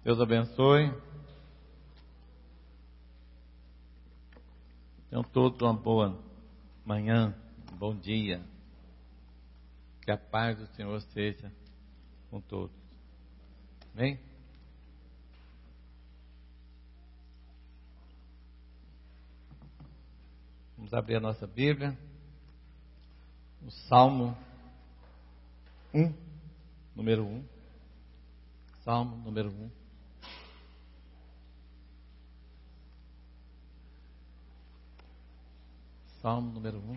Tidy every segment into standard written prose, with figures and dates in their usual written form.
Deus abençoe. Tenham todos uma boa manhã, um bom dia. Que a paz do Senhor seja com todos. Amém? Vamos abrir a nossa Bíblia. O Salmo 1, número 1. Salmo número 1. Salmo número 1.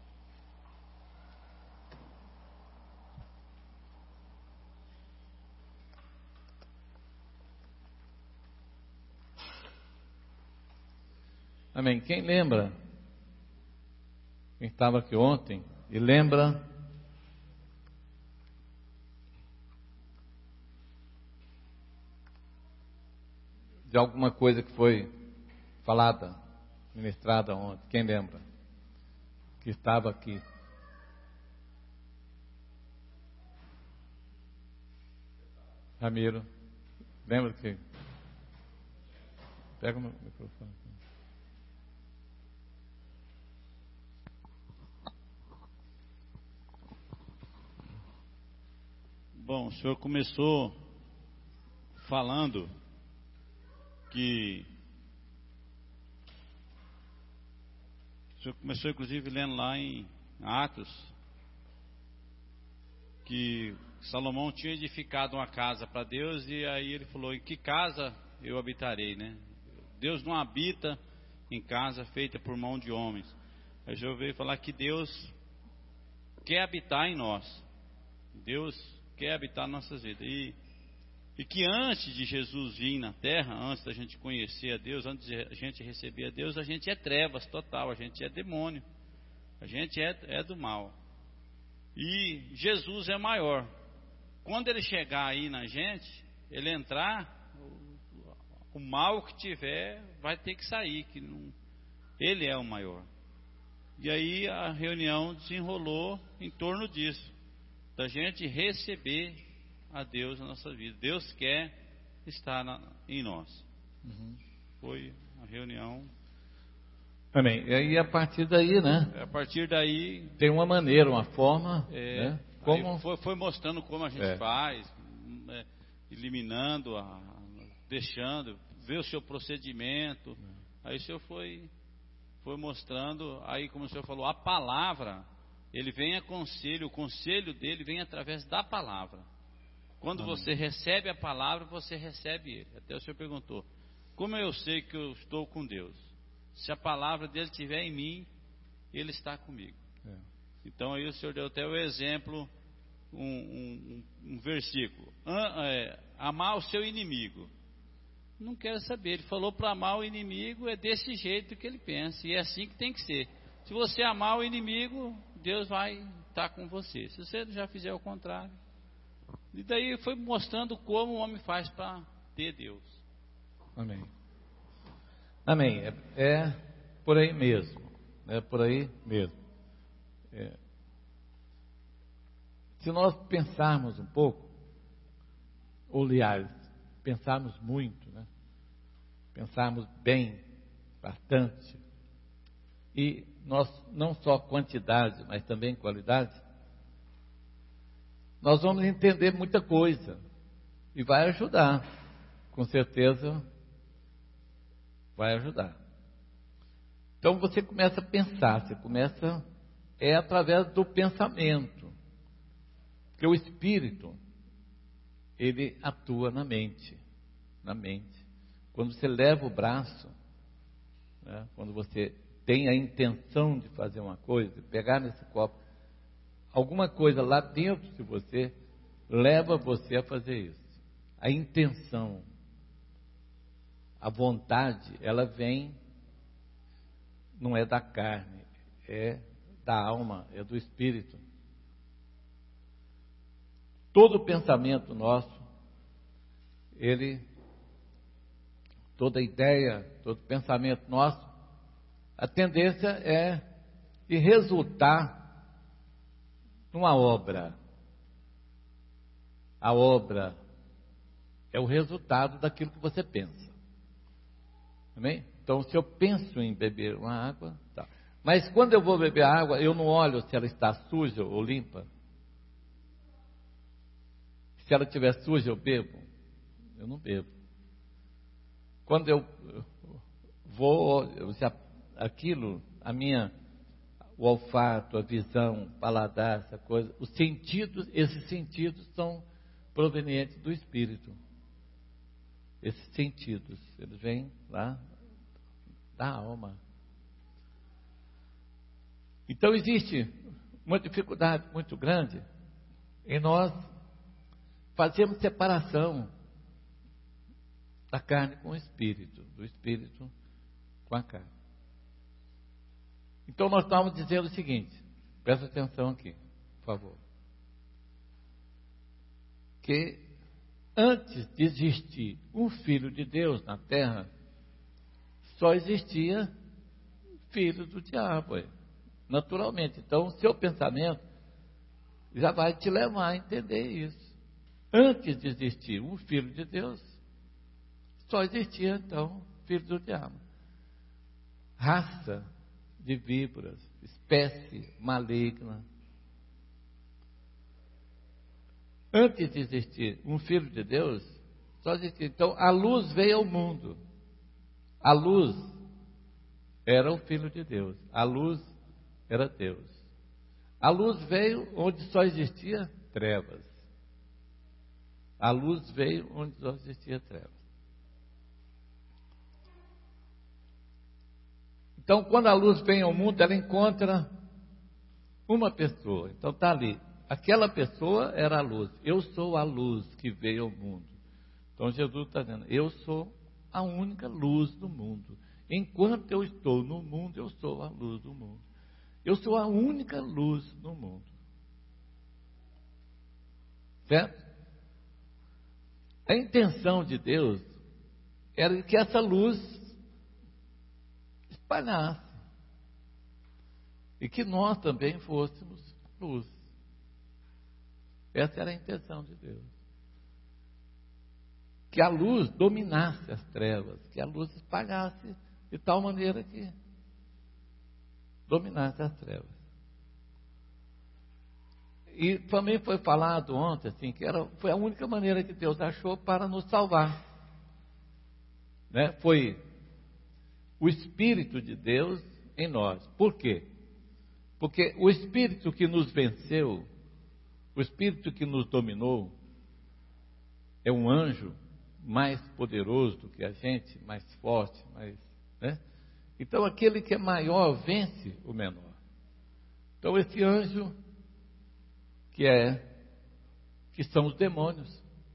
Amém. Quem lembra? Quem estava aqui ontem e lembra de alguma coisa que foi falada, ministrada ontem? Quem lembra? Que estava aqui. Ramiro, lembra que? Pega o microfone. Bom, o senhor começou falando que... O senhor começou inclusive lendo lá em Atos que Salomão tinha edificado uma casa para Deus, e aí ele falou: em que casa eu habitarei, né? Deus não habita em casa feita por mão de homens. Aí eu veio falar que Deus quer habitar em nós. Deus quer habitar nossas vidas. E que antes de Jesus vir na terra, antes da gente conhecer a Deus, antes de a gente receber a Deus, a gente é trevas total, a gente é demônio, a gente é do mal. E Jesus é maior. Quando ele chegar aí na gente, ele entrar, o mal que tiver vai ter que sair, que não, ele é o maior. E aí a reunião desenrolou em torno disso, da gente receber a Deus na nossa vida. Deus quer estar em nós. Foi a reunião. Amém. E aí a partir daí, né? A partir daí tem uma maneira, uma forma, né? Como foi mostrando como a gente faz, eliminando, deixando, ver o seu procedimento. Aí o senhor foi mostrando. Aí, como o senhor falou, a palavra, ele vem a conselho, o conselho dele vem através da palavra. Quando você recebe a palavra, você recebe ele. Até o senhor perguntou: como eu sei que eu estou com Deus? Se a palavra dele estiver em mim, ele está comigo. Então aí o senhor deu até o exemplo, um versículo: amar o seu inimigo. Não quero saber, ele falou para amar o inimigo, é desse jeito que ele pensa, e é assim que tem que ser. Se você amar o inimigo, Deus vai estar com você. Se você já fizer o contrário. E daí foi mostrando como o homem faz para ter Deus. Amém. Amém. É por aí mesmo. É por aí mesmo. Se nós pensarmos um pouco, ou aliás, pensarmos muito, né? Pensarmos bem, bastante, e nós, não só quantidade, mas também qualidade, nós vamos entender muita coisa, e vai ajudar, com certeza vai ajudar. Então você começa a pensar, através do pensamento, porque o Espírito, ele atua na mente. Quando você leva o braço, né, quando você tem a intenção de fazer uma coisa, de pegar nesse copo, alguma coisa lá dentro de você leva você a fazer isso. A intenção, a vontade, ela vem, não é da carne, é da alma, é do Espírito. Todo pensamento nosso, toda ideia, todo pensamento nosso, a tendência é de resultar numa obra. A obra É o resultado daquilo que você pensa. Amém? Então, se eu penso em beber uma água, tá. Mas quando eu vou beber a água, eu não olho se ela está suja ou limpa. Se ela estiver suja, eu bebo? Eu não bebo. Quando eu vou, aquilo, o olfato, a visão, o paladar, essa coisa, os sentidos, esses sentidos são provenientes do Espírito. Esses sentidos, eles vêm lá da alma. Então existe uma dificuldade muito grande em nós fazermos separação da carne com o Espírito, do Espírito com a carne. Então nós estamos dizendo o seguinte, presta atenção aqui, por favor. Que antes de existir um filho de Deus na terra, só existia filho do diabo, naturalmente. Então, o seu pensamento já vai te levar a entender isso. Antes de existir um filho de Deus, só existia, então, filho do diabo. Raça de víboras, espécie maligna. Antes de existir um filho de Deus, só existia. Então, a luz veio ao mundo. A luz era o Filho de Deus. A luz era Deus. A luz veio onde só existia trevas. A luz veio onde só existia trevas. Então, quando a luz vem ao mundo, ela encontra uma pessoa. Então, está ali. Aquela pessoa era a luz. Eu sou a luz que veio ao mundo. Então, Jesus está dizendo, eu sou a única luz do mundo. Enquanto eu estou no mundo, eu sou a luz do mundo. Eu sou a única luz no mundo. Certo? A intenção de Deus era que essa luz espalhasse. E que nós também fôssemos luz. Essa era a intenção de Deus. Que a luz dominasse as trevas, que a luz espalhasse de tal maneira que dominasse as trevas. E também foi falado ontem assim, que foi a única maneira que Deus achou para nos salvar. Né? Foi o Espírito de Deus em nós. Por quê? Porque o Espírito que nos venceu, o Espírito que nos dominou, é um anjo mais poderoso do que a gente, mais forte, né? Então aquele que é maior vence o menor. Então esse anjo que são os demônios,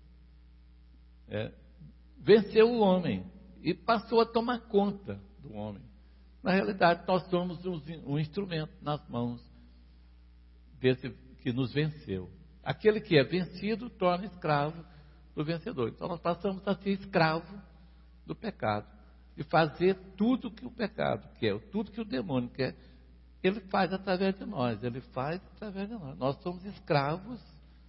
venceu o homem e passou a tomar conta do homem. Na realidade, nós somos um instrumento nas mãos desse que nos venceu. Aquele que é vencido torna escravo do vencedor. Então nós passamos a ser escravo do pecado, de fazer tudo que o pecado quer, tudo que o demônio quer, ele faz através de nós, Nós somos escravos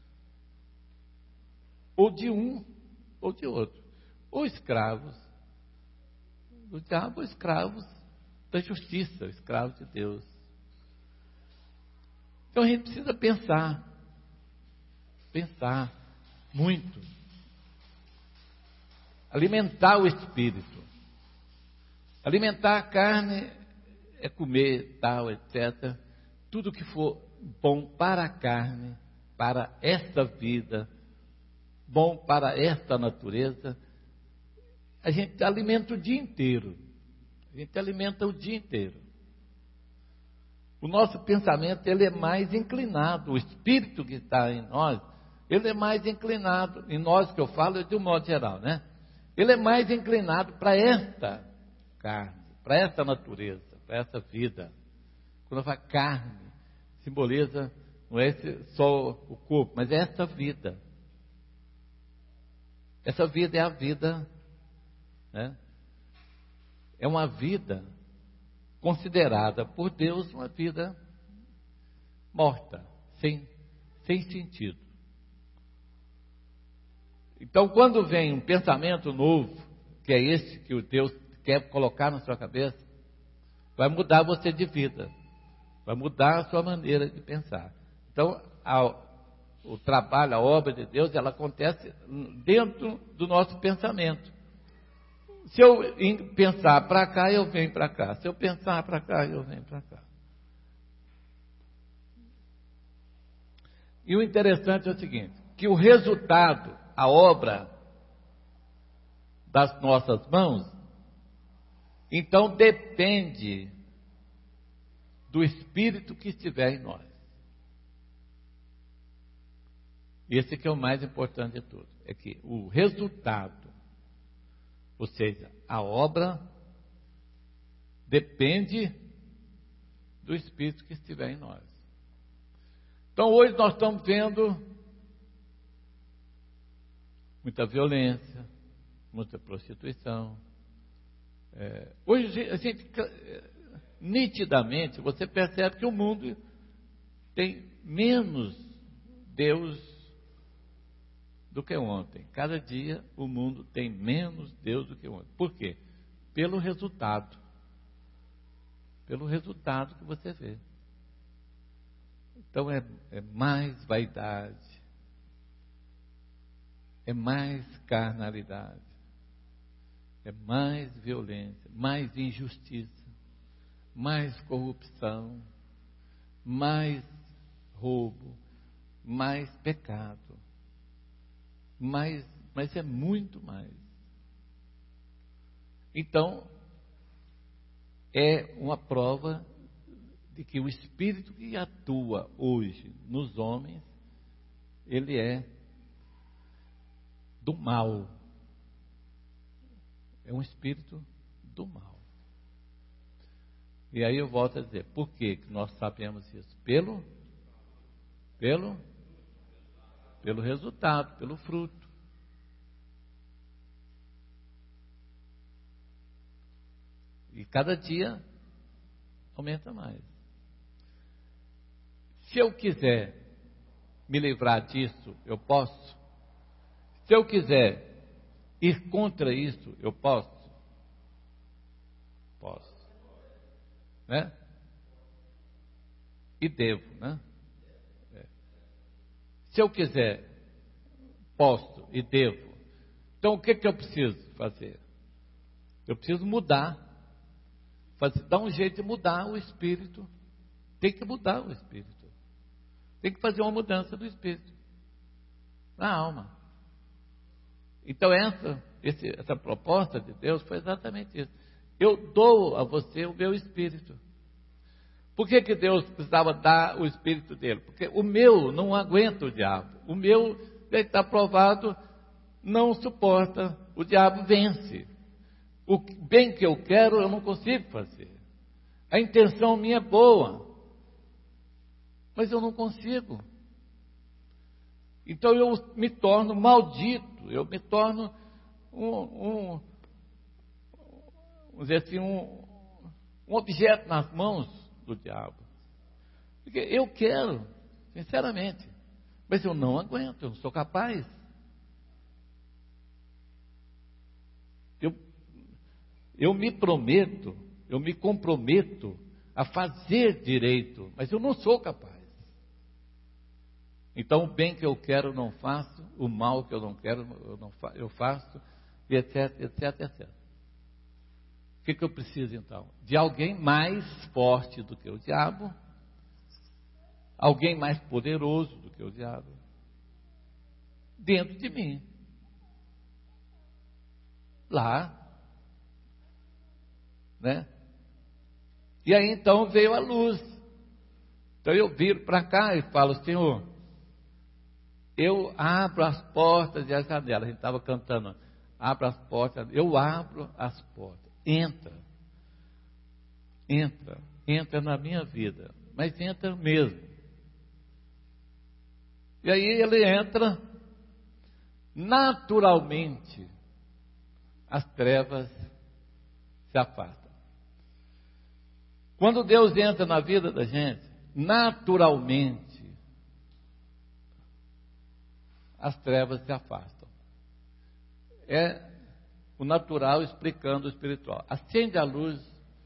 ou de um ou de outro, ou escravos do diabo, ou escravos da justiça, escravos de Deus. Então a gente precisa pensar muito, alimentar o espírito. Alimentar a carne é comer, tal, etc. Tudo que for bom para a carne, para esta vida, bom para esta natureza, a gente alimenta o dia inteiro. O nosso pensamento, ele é mais inclinado, o espírito que está em nós, ele é mais inclinado, em nós que eu falo, de um modo geral, né? Ele é mais inclinado para esta carne, para esta natureza, para essa vida. Quando eu falo carne, simboliza, não é só o corpo, mas é essa vida. Essa vida é a vida, né? É uma vida considerada por Deus uma vida morta, sem sentido. Então, quando vem um pensamento novo, que é esse que o Deus quer colocar na sua cabeça, vai mudar você de vida, vai mudar a sua maneira de pensar. Então, o trabalho, a obra de Deus, ela acontece dentro do nosso pensamento. Se eu pensar para cá, eu venho para cá. Se eu pensar para cá, eu venho para cá. E o interessante é o seguinte, que o resultado, a obra das nossas mãos, então depende do Espírito que estiver em nós. Esse que é o mais importante de tudo, é que o resultado, ou seja, a obra, depende do Espírito que estiver em nós. Então hoje nós estamos vendo muita violência, muita prostituição. Hoje a gente, nitidamente, você percebe que o mundo tem menos Deus do que ontem. Cada dia o mundo tem menos Deus do que ontem. Por quê? Pelo resultado. Pelo resultado que você vê. Então é mais vaidade, é mais carnalidade, é mais violência, mais injustiça, mais corrupção, mais roubo, mais pecado. Mas é muito mais. Então, é uma prova de que o Espírito que atua hoje nos homens, ele é do mal. É um espírito do mal. E aí eu volto a dizer, por que nós sabemos isso? Pelo resultado, pelo fruto. E cada dia aumenta mais. Se eu quiser me livrar disso, eu posso. Se eu quiser ir contra isso, eu posso. Posso. Né? E devo, né? Se eu quiser, posso e devo. Então o que eu preciso fazer? Eu preciso mudar. Dar um jeito de mudar o espírito. Tem que mudar o espírito. Tem que fazer uma mudança do espírito. Na alma. Então essa proposta de Deus foi exatamente isso. Eu dou a você o meu espírito. Por que Deus precisava dar o espírito dele? Porque o meu não aguenta o diabo. O meu, ele está provado, não suporta. O diabo vence. O bem que eu quero, eu não consigo fazer. A intenção minha é boa. Mas eu não consigo. Então eu me torno maldito. Eu me torno vamos dizer assim, um objeto nas mãos do diabo. Porque eu quero, sinceramente, mas eu não aguento, eu não sou capaz. Eu me prometo, eu me comprometo a fazer direito, mas eu não sou capaz. Então o bem que eu quero eu não faço, o mal que eu não quero eu faço, e etc, etc, etc. O que eu preciso então? De alguém mais forte do que o diabo, alguém mais poderoso do que o diabo, dentro de mim. Lá. Né? E aí então veio a luz. Então eu viro para cá e falo, Senhor, eu abro as portas e as janelas. A gente estava cantando, abra as portas, eu abro as portas. Entra na minha vida, mas entra mesmo. E aí ele entra, naturalmente, as trevas se afastam. Quando Deus entra na vida da gente, naturalmente, as trevas se afastam. é o natural explicando o espiritual. Acende a luz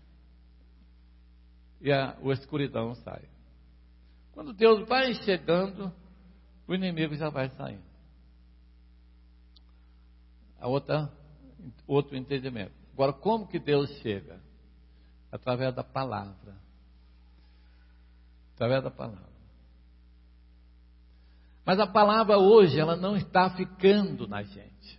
e a escuridão sai. Quando Deus vai chegando, o inimigo já vai saindo. Outro entendimento. Agora, como que Deus chega? Através da palavra. Através da palavra. Mas a palavra hoje, ela não está ficando na gente.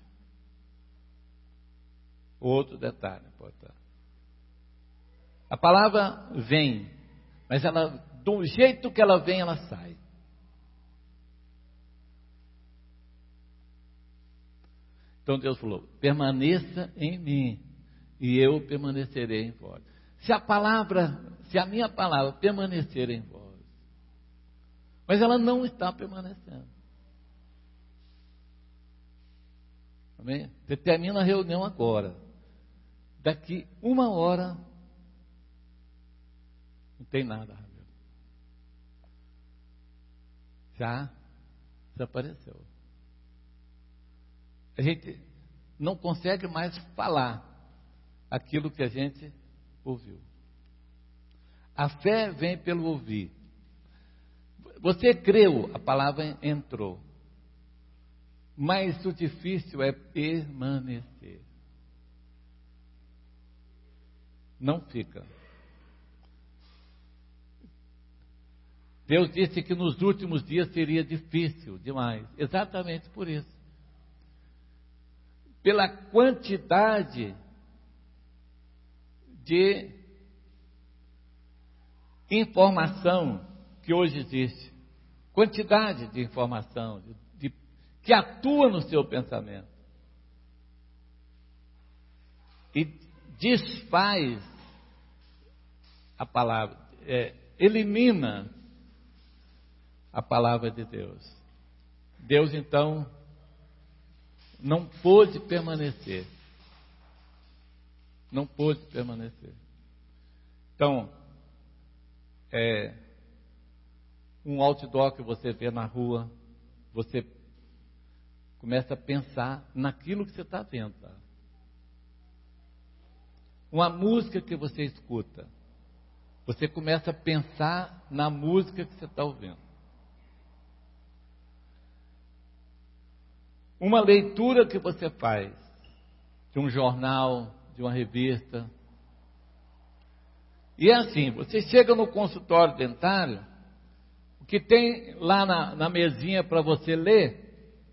Outro detalhe importante. A palavra vem, mas ela, do jeito que ela vem, ela sai. Então Deus falou: permaneça em mim e eu permanecerei em vós. Se a minha palavra permanecer em vós, mas ela não está permanecendo. Amém? Você termina a reunião agora. Daqui 1 hora, não tem nada. Já desapareceu. A gente não consegue mais falar aquilo que a gente ouviu. A fé vem pelo ouvir. Você creu, a palavra entrou. Mas o difícil é permanecer. Não fica. Deus disse que nos últimos dias seria difícil demais. Exatamente por isso. Pela quantidade de informação que hoje existe. Quantidade de informação que atua no seu pensamento. E desfaz a palavra, elimina a palavra de Deus. Deus, então, não pôde permanecer. Não pôde permanecer. Então, um outdoor que você vê na rua, você começa a pensar naquilo que você está vendo. Tá? Uma música que você escuta, você começa a pensar na música que você está ouvindo. Uma leitura que você faz, de um jornal, de uma revista. E é assim, você chega no consultório dentário, o que tem lá na mesinha para você ler,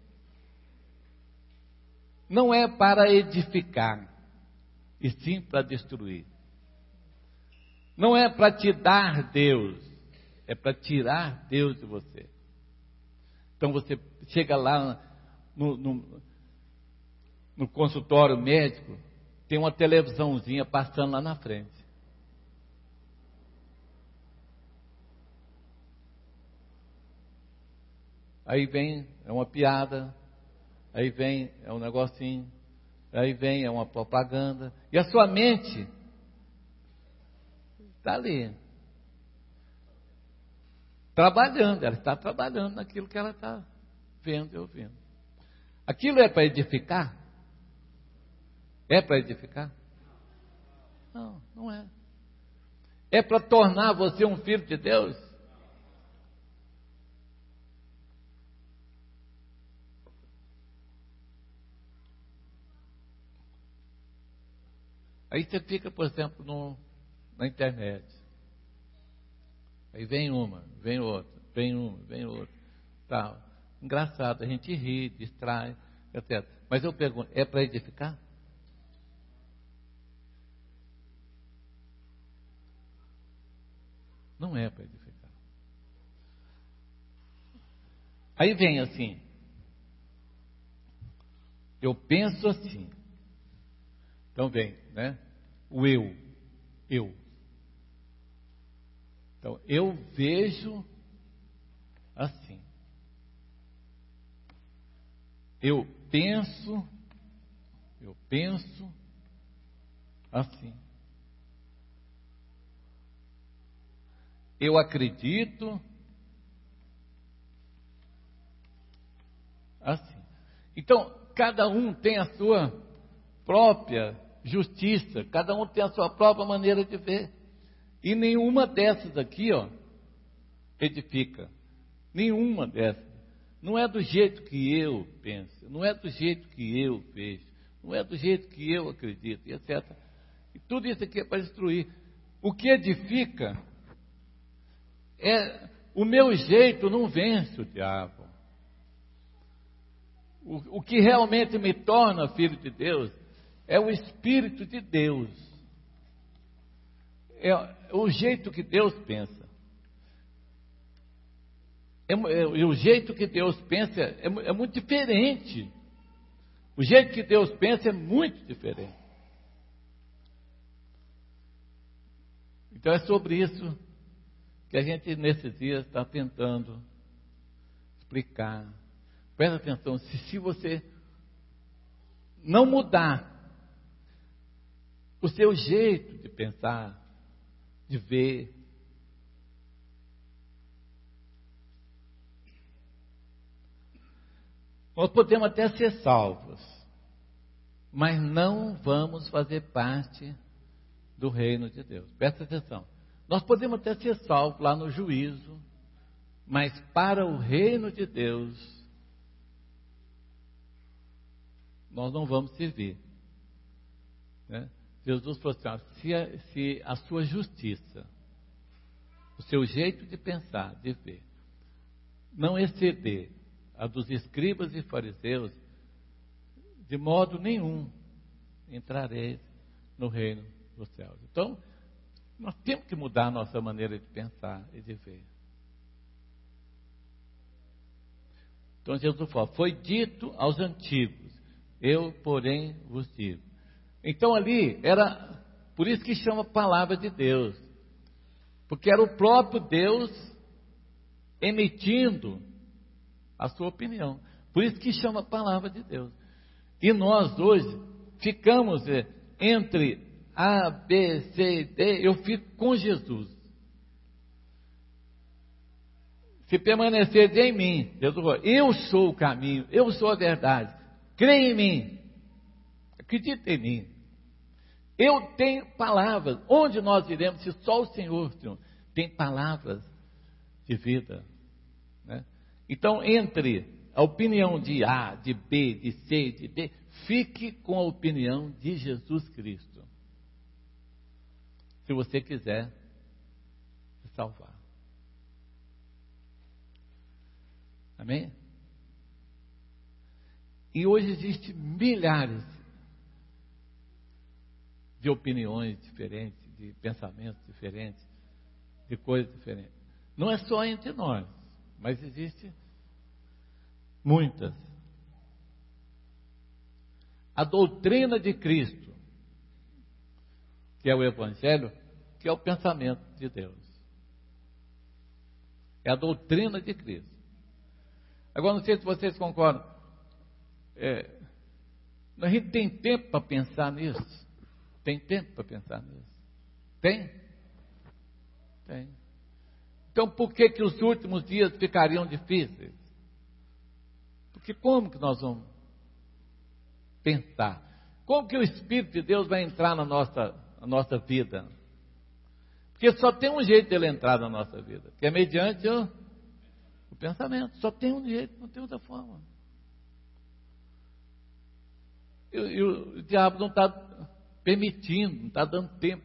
não é para edificar, e sim para destruir. Não é para te dar Deus, é para tirar Deus de você. Então você chega lá no consultório médico, tem uma televisãozinha passando lá na frente. Aí vem, é uma piada, aí vem, é um negocinho, aí vem, é uma propaganda, e a sua mente está ali, trabalhando, ela está trabalhando naquilo que ela está vendo e ouvindo. Aquilo é para edificar? É para edificar? Não, não é. É para tornar você um filho de Deus? Aí você fica, por exemplo, na internet. Aí vem uma, vem outra, vem uma, vem outra. Tal. Engraçado, a gente ri, distrai, etc. Mas eu pergunto, é para edificar? Não é para edificar. Aí vem assim, eu penso assim. Então vem, né? O eu. Então, eu vejo assim. Eu penso assim. Eu acredito assim. Então, cada um tem a sua própria justiça, cada um tem a sua própria maneira de ver. E nenhuma dessas aqui, edifica. Nenhuma dessas. Não é do jeito que eu penso, não é do jeito que eu vejo, não é do jeito que eu acredito, e etc. E tudo isso aqui é para destruir. O que edifica é o meu jeito não vence o diabo. O que realmente me torna filho de Deus é o Espírito de Deus. É o jeito que Deus pensa. E o jeito que Deus pensa é muito diferente. O jeito que Deus pensa é muito diferente. Então é sobre isso que a gente nesses dias está tentando explicar. Presta atenção, se você não mudar o seu jeito de pensar, de ver, nós podemos até ser salvos, mas não vamos fazer parte do reino de Deus. Presta atenção. Nós podemos até ser salvos lá no juízo, mas para o reino de Deus, nós não vamos servir. Né? Jesus falou assim, se a sua justiça, o seu jeito de pensar, de ver, não exceder a dos escribas e fariseus, de modo nenhum entrareis no reino dos céus. Então, nós temos que mudar a nossa maneira de pensar e de ver. Então Jesus falou, foi dito aos antigos, eu porém vos digo. Então ali era, por isso que chama palavra de Deus, porque era o próprio Deus emitindo a sua opinião. Por isso que chama palavra de Deus. E nós hoje ficamos entre A, B, C, D, eu fico com Jesus. Se permanecer em mim, Jesus falou, eu sou o caminho, eu sou a verdade, creia em mim, acredita em mim. Eu tenho palavras, onde nós iremos, se só o Senhor tem palavras de vida, né? Então, entre a opinião de A, de B, de C, de D, fique com a opinião de Jesus Cristo. Se você quiser se salvar. Amém? E hoje existem milhares de opiniões diferentes, de pensamentos diferentes, de coisas diferentes. Não é só entre nós, mas existe muitas. A doutrina de Cristo, que é o Evangelho, que é o pensamento de Deus. É a doutrina de Cristo. Agora, não sei se vocês concordam. A gente tem tempo para pensar nisso? Tem tempo para pensar nisso? Tem? Tem. Então, por que os últimos dias ficariam difíceis? Porque como que nós vamos pensar? Como que o Espírito de Deus vai entrar na nossa vida? Porque só tem um jeito dele entrar na nossa vida, que é mediante o pensamento. Só tem um jeito, não tem outra forma. E o diabo não está permitindo, não está dando tempo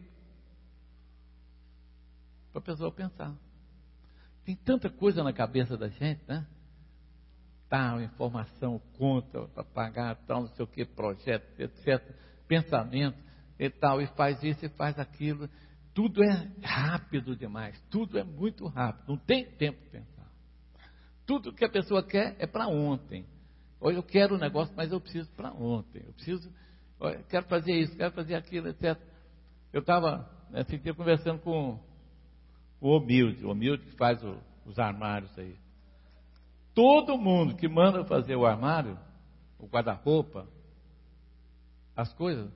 para a pessoa pensar. Tem tanta coisa na cabeça da gente, né? Tal informação, conta para pagar, tal, não sei o que, projeto, etc. Pensamento e tal, e faz isso e faz aquilo. Tudo é rápido demais, tudo é muito rápido, não tem tempo para pensar. Tudo que a pessoa quer é para ontem. Olha, eu quero um negócio, mas eu preciso para ontem. Eu quero fazer isso, quero fazer aquilo, etc. Eu estava esse dia conversando com o humilde que faz os armários aí. Todo mundo que manda fazer o armário, o guarda-roupa, as coisas,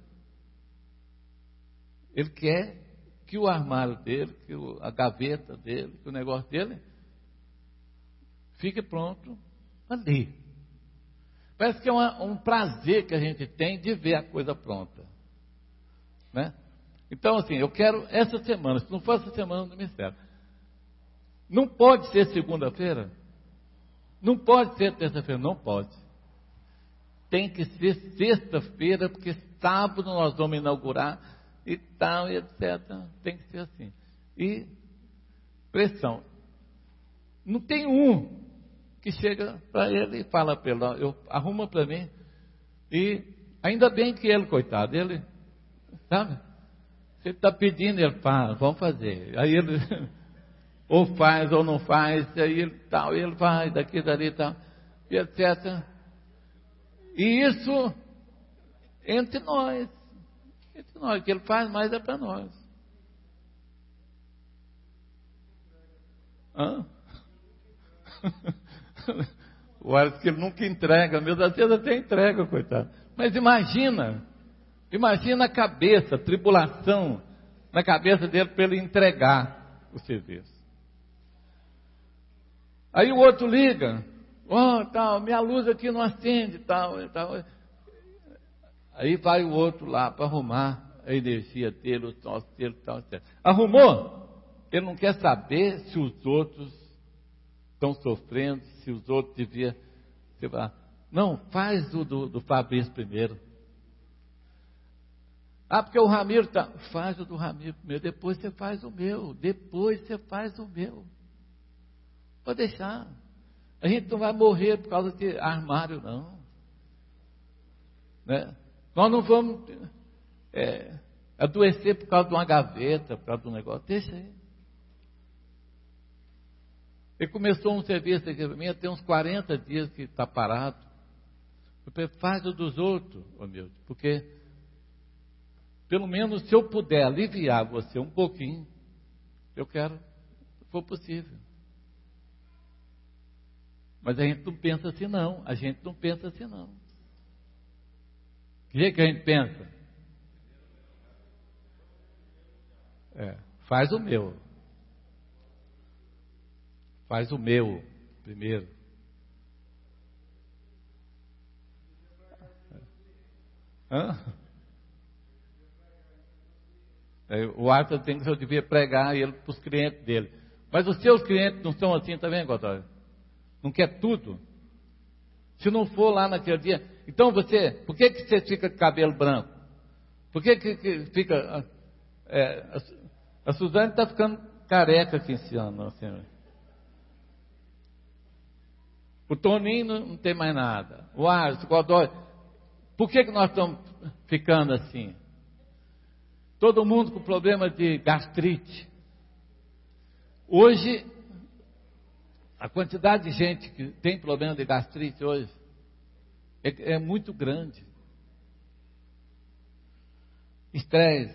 ele quer que o armário dele, que a gaveta dele, que o negócio dele fique pronto ali. Parece que é um prazer que a gente tem de ver a coisa pronta, né? Então, assim, eu quero essa semana, se não for essa semana do ministério, não pode ser segunda-feira, não pode ser terça-feira, não pode. Tem que ser sexta-feira, porque sábado nós vamos inaugurar e tal, e etc. Tem que ser assim. E pressão. Não tem um que chega para ele e fala para ele, arruma para mim. E ainda bem que ele, coitado, ele, sabe? Você está pedindo, ele fala, vamos fazer. Aí ele ou faz ou não faz, aí ele tal, ele vai daqui, dali e tal, e etc. E isso entre nós, o que ele faz mais é para nós. Hã? O Alisson, que ele nunca entrega, mesmo às vezes até entrega, coitado. Mas imagina a cabeça, a tribulação na cabeça dele para ele entregar o serviço. Aí o outro liga, tal, minha luz aqui não acende, tal. Aí vai o outro lá para arrumar a energia dele, o troço dele, tal, etc. Arrumou? Ele não quer saber se os outros estão sofrendo, se os outros deviam... Não, faz o do Fabrício primeiro. Porque o Ramiro está... Faz o do Ramiro primeiro, depois você faz o meu. Pode deixar. A gente não vai morrer por causa de armário, não. Né? Nós não vamos adoecer por causa de uma gaveta, por causa de um negócio. Deixa aí. Ele começou um serviço aqui para mim, tem uns 40 dias que está parado. Eu falei, faz o dos outros, meu, porque pelo menos se eu puder aliviar você um pouquinho, eu quero, se for possível. Mas a gente não pensa assim não, Que jeito que a gente pensa? Faz o meu. Faz o meu primeiro. O Arthur tem que eu devia pregar ele para os clientes dele. Mas os seus clientes não são assim também, Gotório? Não quer tudo? Se não for lá naquele dia. Então você, por que você fica com cabelo branco? Por que fica. A Suzane está ficando careca aqui esse ano, assim. O Toninho não tem mais nada. O Alisson, o Godoy. Por que nós estamos ficando assim? Todo mundo com problema de gastrite. Hoje, a quantidade de gente que tem problema de gastrite hoje é muito grande. Estresse,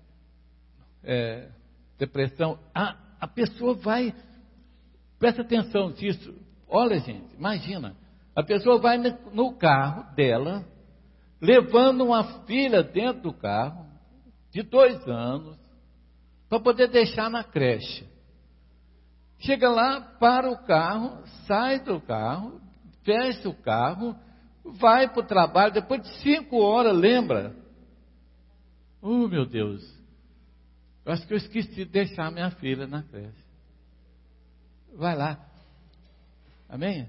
depressão. A pessoa vai, presta atenção nisso. Olha, gente, imagina, a pessoa vai no carro dela, levando uma filha dentro do carro, de 2 anos, para poder deixar na creche. Chega lá, para o carro, sai do carro, fecha o carro, vai para o trabalho, depois de 5 horas, lembra? Meu Deus, eu acho que eu esqueci de deixar minha filha na creche. Vai lá. Amém?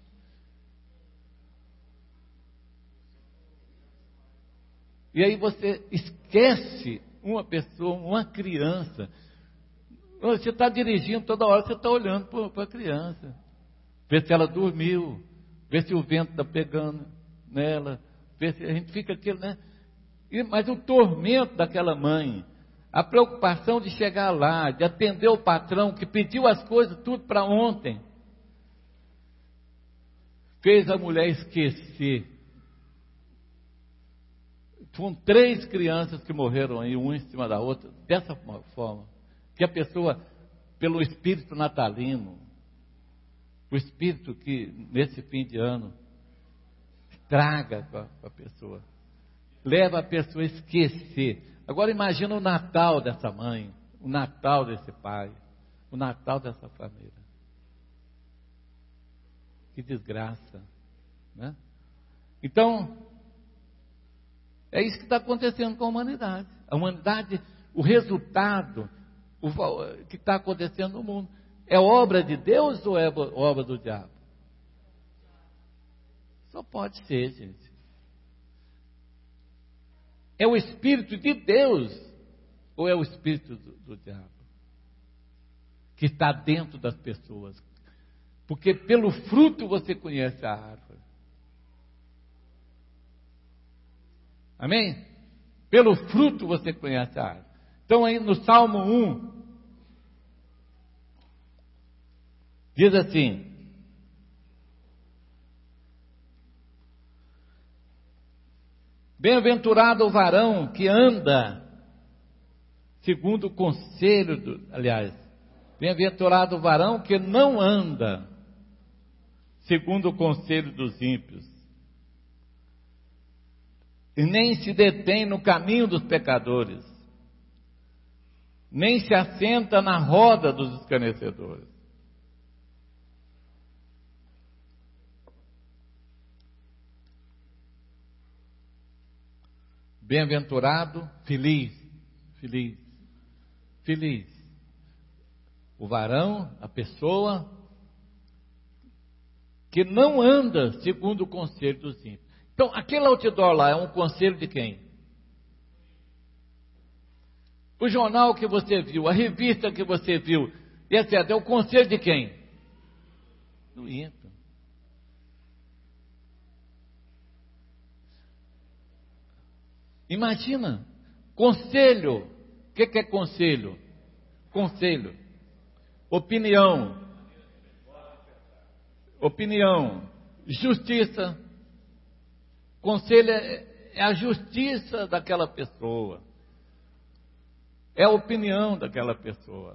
E aí você esquece uma pessoa, uma criança. Você está dirigindo toda hora, você está olhando para a criança. Vê se ela dormiu, vê se o vento está pegando nela, vê se a gente fica aquilo, né? Mas o tormento daquela mãe, a preocupação de chegar lá, de atender o patrão que pediu as coisas tudo para ontem, fez a mulher esquecer. Foram 3 crianças que morreram aí, uma em cima da outra, dessa forma. Que a pessoa, pelo espírito natalino, o espírito que nesse fim de ano estraga com a pessoa, leva a pessoa a esquecer. Agora imagina o Natal dessa mãe, o Natal desse pai, o Natal dessa família. Que desgraça, né? Então, é isso que está acontecendo com a humanidade. A humanidade, o resultado que está acontecendo no mundo, é obra de Deus ou é obra do diabo? Só pode ser, gente. É o Espírito de Deus ou é o Espírito do diabo que está dentro das pessoas? Porque pelo fruto você conhece a árvore. Amém? Pelo fruto você conhece a árvore. Então aí no Salmo 1, diz assim: bem-aventurado o varão que anda segundo o conselho bem-aventurado o varão que não anda segundo o conselho dos ímpios, e nem se detém no caminho dos pecadores, nem se assenta na roda dos escarnecedores. Bem-aventurado, feliz, o varão, a pessoa que não anda segundo o conselho dos ímpios. Então, aquele outdoor lá é um conselho de quem? O jornal que você viu, a revista que você viu, etc. É o conselho de quem? Do ímpio. Imagina, conselho. O que é conselho? Conselho. Opinião. Justiça. Conselho é a justiça daquela pessoa. É a opinião daquela pessoa.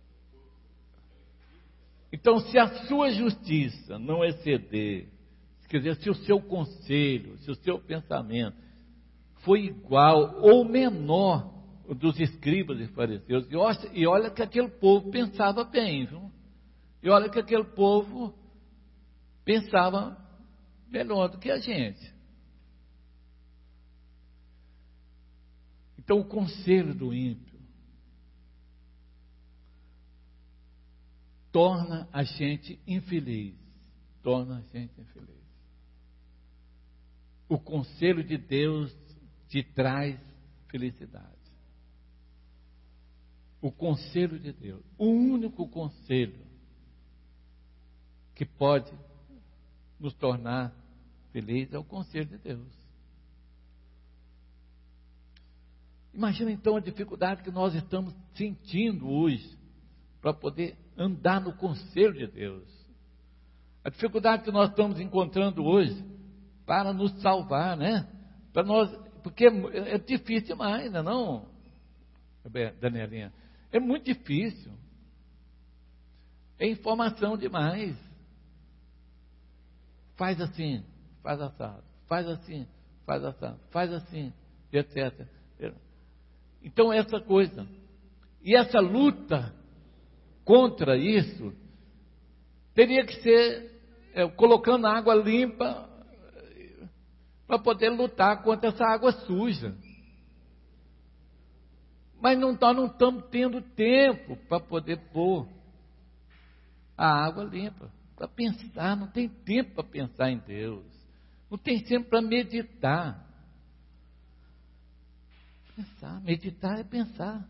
Então, se a sua justiça não exceder, quer dizer, se o seu conselho, se o seu pensamento foi igual ou menor dos escribas e fariseus, e olha que aquele povo pensava bem, viu? E olha que aquele povo pensava melhor do que a gente. Então, o conselho do ímpio torna a gente infeliz. O conselho de Deus te traz felicidade. O conselho de Deus, o único conselho que pode nos tornar felizes é o conselho de Deus. Imagina então a dificuldade que nós estamos sentindo hoje para poder andar no conselho de Deus. A dificuldade que nós estamos encontrando hoje para nos salvar, né? Para nós, porque é difícil demais, não, Danielinha? É muito difícil. É informação demais. Faz assim, faz assado, faz assim, faz assado, faz assim, etc. Então essa coisa, e essa luta contra isso, teria que ser colocando água limpa para poder lutar contra essa água suja. Mas nós não estamos tendo tempo para poder pôr a água limpa, para pensar, não tem tempo para pensar em Deus, não tem tempo para meditar. Meditar é pensar.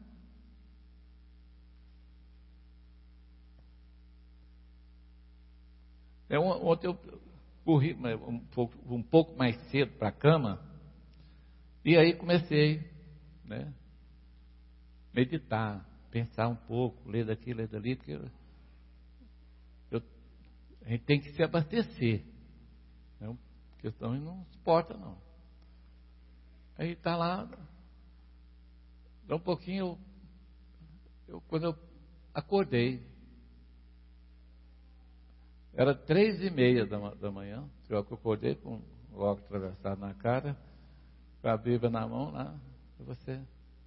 Ontem eu corri um pouco mais cedo para a cama, e aí comecei, né, meditar, pensar um pouco, ler daqui, ler dali, porque a gente tem que se abastecer, né? Porque senão não suporta não. Aí está lá, dá um pouquinho, quando eu acordei, era 3:30 da manhã, eu acordei com o óculos atravessado na cara, com a Bíblia na mão lá, você,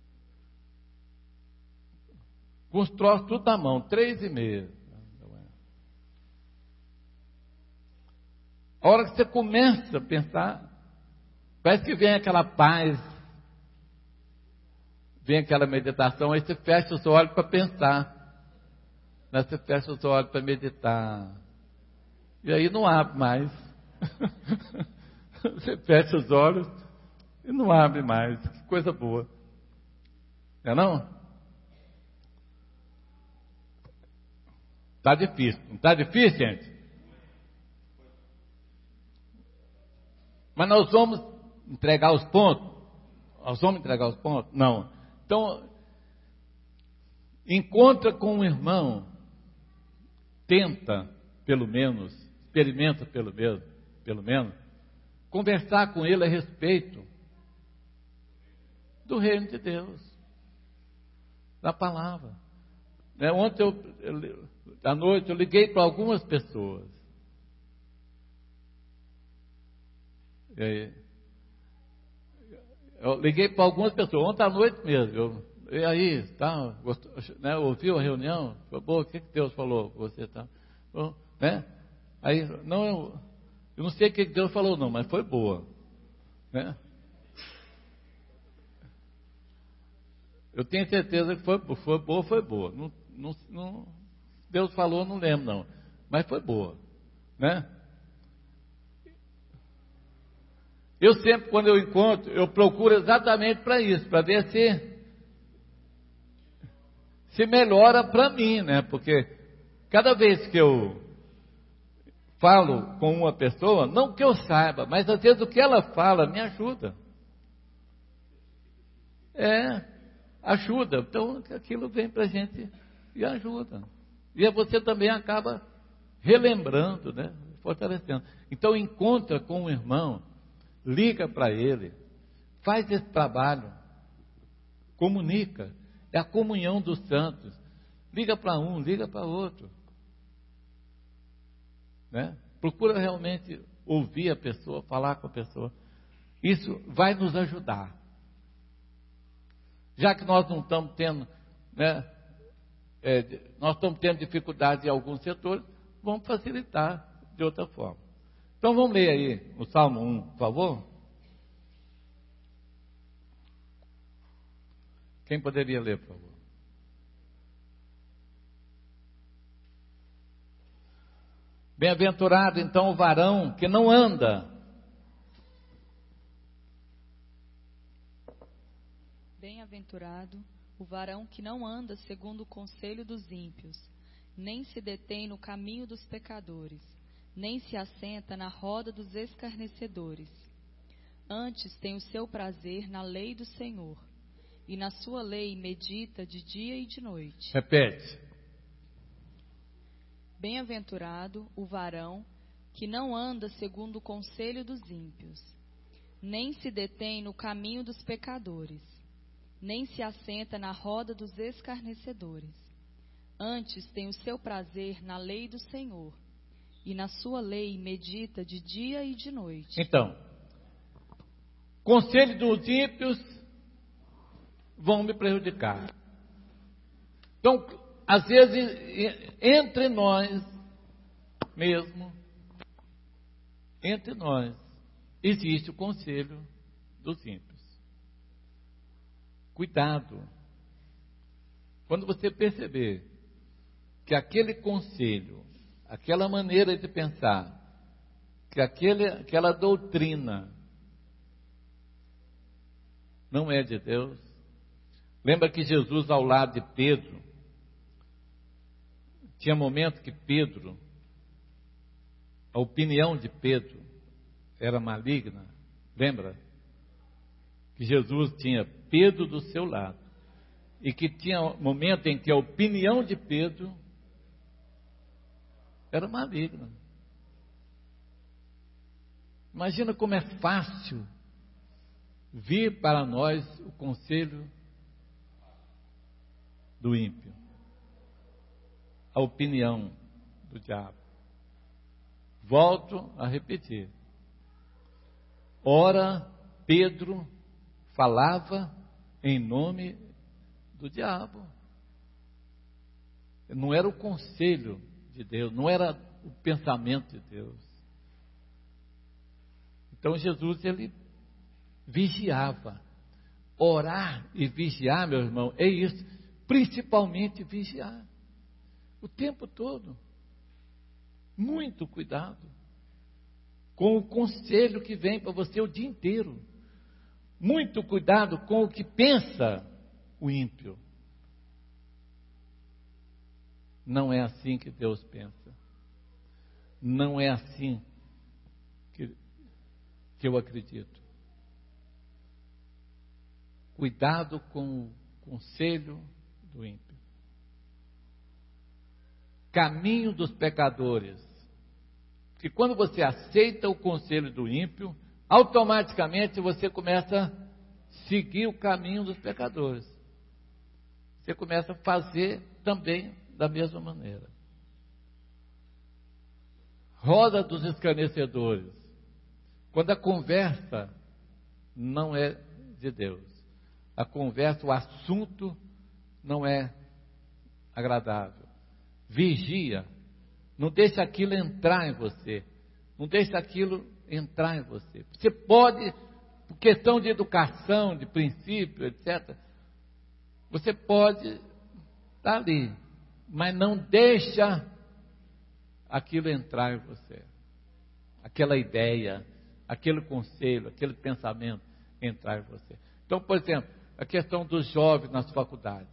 com os troços tudo na mão, 3:30 da manhã. A hora que você começa a pensar, Parece que vem aquela paz, vem aquela meditação, aí você fecha os olhos para pensar. Né? Você fecha os olhos para meditar. E aí não abre mais. Você fecha os olhos e não abre mais. Que coisa boa. Não é não? Está difícil. Não está difícil, gente? Mas nós vamos entregar os pontos? Nós vamos entregar os pontos? Não. Então, encontra com um irmão, tenta, pelo menos, experimenta pelo menos, conversar com ele a respeito do reino de Deus, da palavra. Ontem, à noite, eu liguei para algumas pessoas. Eu liguei para algumas pessoas, ontem à noite mesmo. E aí, tá, né, ouviu a reunião? Falou, o que Deus falou com você? Tá? Bom, né? Aí, não, eu não sei o que Deus falou não, mas foi boa. Né? Eu tenho certeza que foi boa, foi boa. Não, Deus falou, não lembro não, mas foi boa. Né? Eu sempre, quando eu encontro, eu procuro exatamente para isso, para ver se melhora para mim, né? Porque cada vez que eu falo com uma pessoa, não que eu saiba, mas às vezes o que ela fala me ajuda. Ajuda. Então aquilo vem para a gente e ajuda. E aí você também acaba relembrando, né? Fortalecendo. Então encontra com um irmão, liga para ele, faz esse trabalho, comunica, é a comunhão dos santos. Liga para um, liga para outro. Né? Procura realmente ouvir a pessoa, falar com a pessoa. Isso vai nos ajudar. Já que nós não estamos tendo, né, nós estamos tendo dificuldade em alguns setores, vamos facilitar de outra forma. Então vamos ler aí o Salmo 1, por favor. Quem poderia ler, por favor? Bem-aventurado então o varão que não anda. Bem-aventurado o varão que não anda segundo o conselho dos ímpios, nem se detém no caminho dos pecadores, nem se assenta na roda dos escarnecedores. Antes tem o seu prazer na lei do Senhor, e na sua lei medita de dia e de noite. Repete. Bem-aventurado o varão que não anda segundo o conselho dos ímpios, nem se detém no caminho dos pecadores, nem se assenta na roda dos escarnecedores. Antes tem o seu prazer na lei do Senhor, e na sua lei medita de dia e de noite. Então, conselho dos ímpios vão me prejudicar. Então, às vezes, entre nós mesmo, entre nós, existe o conselho dos ímpios. Cuidado. Quando você perceber que aquele conselho, aquela maneira de pensar, que aquela doutrina não é de Deus. Lembra que Jesus ao lado de Pedro, tinha momento que Pedro, a opinião de Pedro era maligna. Lembra? Que Jesus tinha Pedro do seu lado. E que tinha momento em que a opinião de Pedro era maligna. Imagina como é fácil vir para nós o conselho do ímpio, a opinião do diabo. Volto a repetir. Ora, Pedro falava em nome do diabo. Não era o conselho de Deus, não era o pensamento de Deus. Então Jesus, ele vigiava. Orar e vigiar, meu irmão, é isso. Principalmente vigiar. O tempo todo. Muito cuidado com o conselho que vem para você o dia inteiro. Muito cuidado com o que pensa o ímpio. Não é assim que Deus pensa. Não é assim que eu acredito. Cuidado com o conselho do ímpio. Caminho dos pecadores. Porque quando você aceita o conselho do ímpio, automaticamente você começa a seguir o caminho dos pecadores. Você começa a fazer também da mesma maneira. Roda dos escarnecedores. Quando a conversa não é de Deus. A conversa, o assunto não é agradável. Vigia. Não deixe aquilo entrar em você. Não deixe aquilo entrar em você. Você pode, por questão de educação, de princípio, etc., você pode estar ali, mas não deixa aquilo entrar em você. Aquela ideia, aquele conselho, aquele pensamento entrar em você. Então, por exemplo, a questão dos jovens nas faculdades.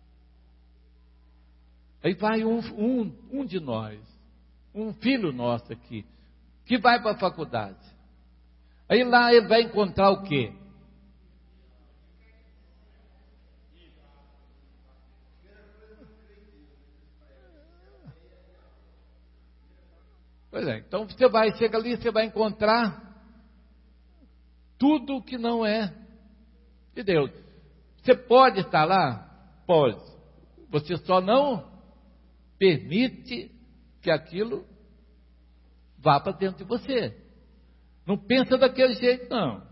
Aí vai um de nós, um filho nosso aqui, que vai para a faculdade. Aí lá ele vai encontrar o quê? Pois é, então você chega ali, você vai encontrar tudo que não é de Deus. Você pode estar lá? Pode. Você só não permite que aquilo vá para dentro de você. Não pensa daquele jeito, não.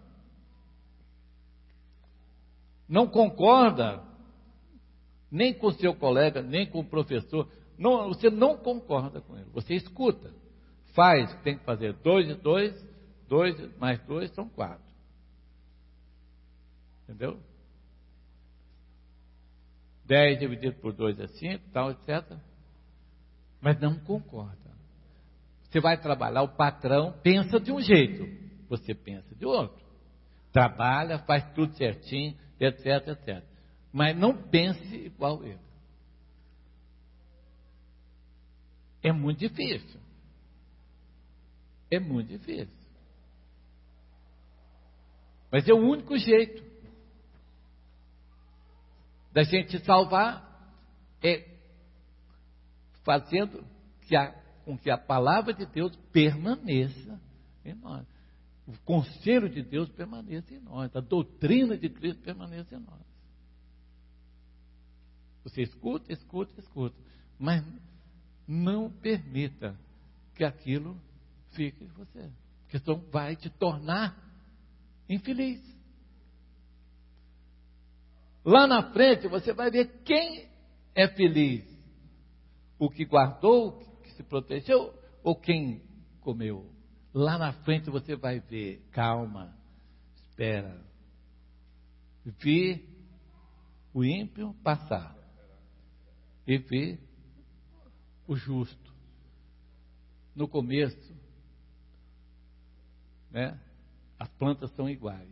Não concorda nem com o seu colega, nem com o professor. Não, você não concorda com ele. Você escuta. Faz, tem que fazer 2 e 2, 2 mais 2 são 4. Entendeu? 10 dividido por 2 é 5, tal, etc. Mas não concorda. Você vai trabalhar, o patrão pensa de um jeito, você pensa de outro. Trabalha, faz tudo certinho, etc, etc. Mas não pense igual ele. É muito difícil. É muito difícil. Mas é o único jeito da gente salvar, é fazendo com que a palavra de Deus permaneça em nós. O conselho de Deus permaneça em nós. A doutrina de Cristo permaneça em nós. Você escuta, escuta, escuta. Mas não permita que aquilo fique em você. Porque senão vai te tornar infeliz. Lá na frente você vai ver quem é feliz. O que guardou, o que se protegeu, ou quem comeu. Lá na frente você vai ver. Calma, espera. Vi o ímpio passar. E vi o justo. No começo, né, as plantas são iguais.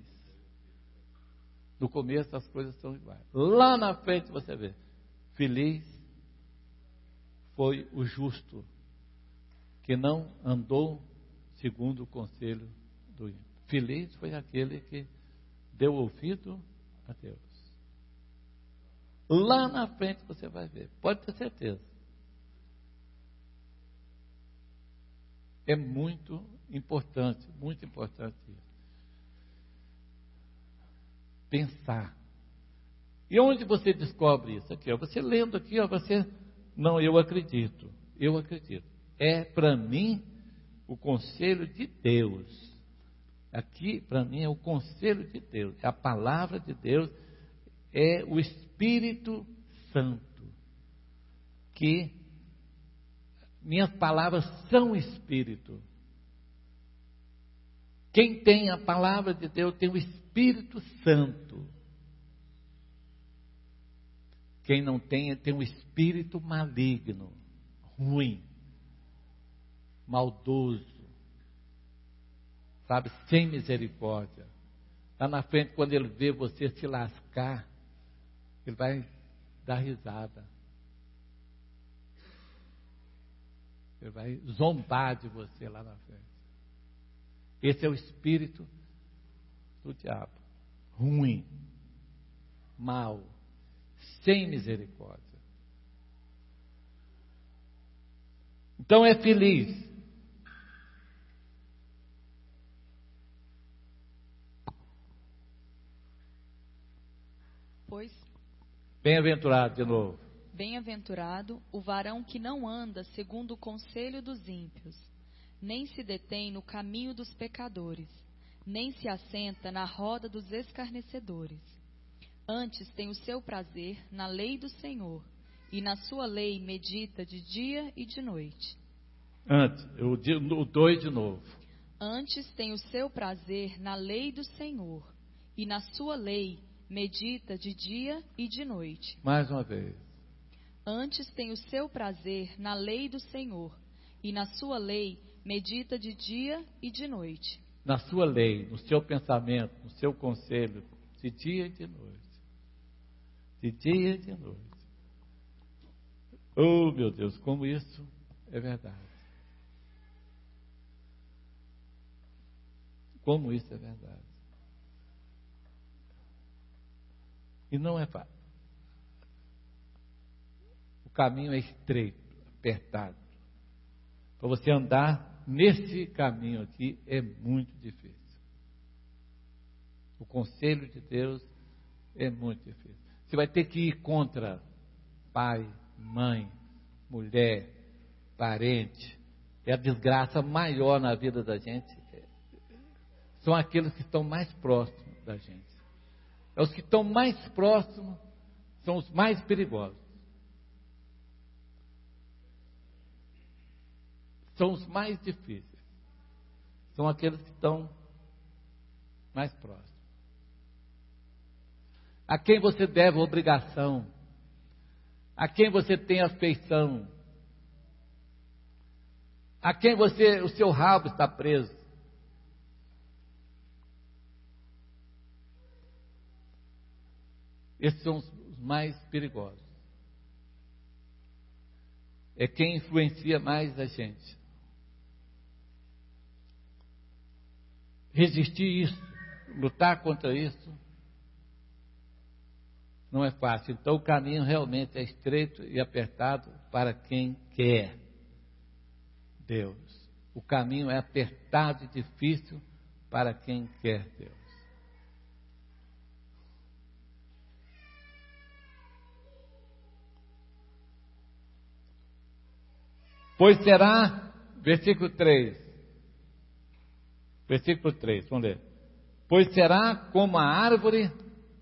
No começo as coisas são iguais. Lá na frente você vê. Feliz foi o justo, que não andou segundo o conselho do ímpio. Feliz foi aquele que deu ouvido a Deus. Lá na frente você vai ver. Pode ter certeza. É muito importante isso. Pensar. E onde você descobre isso? Aqui, ó, você lendo aqui, ó, você... Não, eu acredito. É para mim o conselho de Deus. Aqui, para mim, é o conselho de Deus. A palavra de Deus é o Espírito Santo. Que minhas palavras são Espírito. Quem tem a palavra de Deus tem o Espírito Espírito Santo. Quem não tem um espírito maligno, ruim, maldoso, sabe, sem misericórdia. Lá na frente, quando ele vê você se lascar, ele vai dar risada. Ele vai zombar de você lá na frente. Esse é o espírito do diabo. Ruim, mau, sem misericórdia. Então é feliz. Pois, bem-aventurado de novo. bem-aventurado o varão que não anda segundo o conselho dos ímpios, nem se detém no caminho dos pecadores, nem se assenta na roda dos escarnecedores. Antes tem o seu prazer na lei do Senhor, e na sua lei medita de dia e de noite. Antes, o 2 de novo. Antes tem o seu prazer na lei do Senhor, e na sua lei medita de dia e de noite. Mais uma vez. Antes tem o seu prazer na lei do Senhor, e na sua lei medita de dia e de noite. Na sua lei, no seu pensamento, no seu conselho, de dia e de noite. De dia e de noite. Oh, meu Deus, como isso é verdade. Como isso é verdade. E não é fácil. O caminho é estreito, apertado. Para você andar nesse caminho aqui é muito difícil. O conselho de Deus é muito difícil. Você vai ter que ir contra pai, mãe, mulher, parente. É a desgraça maior na vida da gente. São aqueles que estão mais próximos da gente. É os que estão mais próximos, são os mais perigosos. São os mais difíceis. São aqueles que estão mais próximos. A quem você deve obrigação. A quem você tem afeição. A quem o seu rabo está preso. Esses são os mais perigosos. É quem influencia mais a gente. Resistir isso, lutar contra isso, não é fácil. Então o caminho realmente é estreito e apertado para quem quer Deus. O caminho é apertado e difícil para quem quer Deus. Pois será, versículo 3. Versículo 3, vamos ler. Pois será como a árvore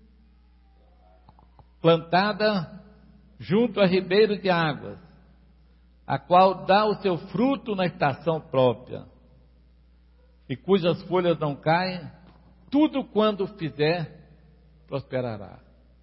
plantada junto a ribeiro de águas, a qual dá o seu fruto na estação própria, e cujas folhas não caem, tudo quando fizer, prosperará.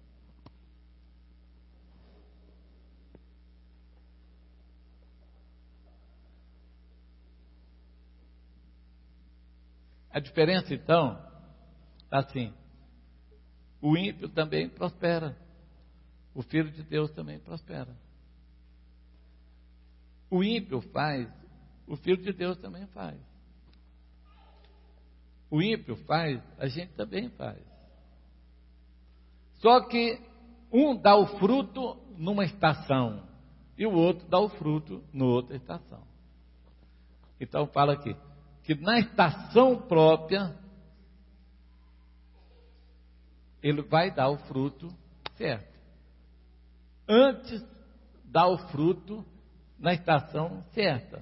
A diferença, então, assim, o ímpio também prospera, o filho de Deus também prospera. O ímpio faz, o filho de Deus também faz. O ímpio faz, a gente também faz. Só que um dá o fruto numa estação e o outro dá o fruto na outra estação. Então fala aqui, que na estação própria, ele vai dar o fruto certo. Antes, dá o fruto na estação certa.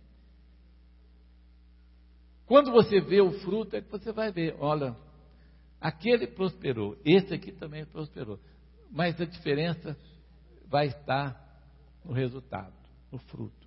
Quando você vê o fruto, é que você vai ver, olha, aquele prosperou, esse aqui também prosperou. Mas a diferença vai estar no resultado, no fruto.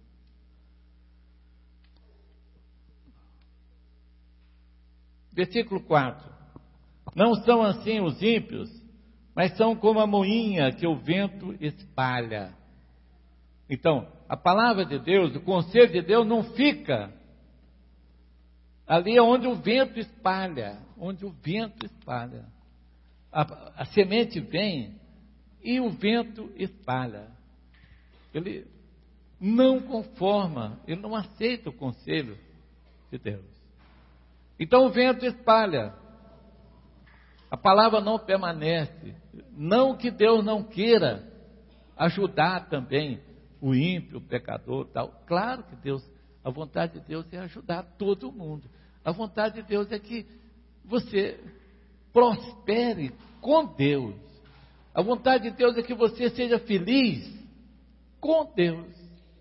Versículo 4. Não são assim os ímpios, mas são como a moinha que o vento espalha. Então, a palavra de Deus, o conselho de Deus não fica ali onde o vento espalha, onde o vento espalha. A semente vem e o vento espalha. Ele não conforma, ele não aceita o conselho de Deus. Então o vento espalha. A palavra não permanece. Não que Deus não queira ajudar também o ímpio, o pecador, tal. Claro que Deus, a vontade de Deus é ajudar todo mundo. A vontade de Deus é que você prospere com Deus. A vontade de Deus é que você seja feliz com Deus.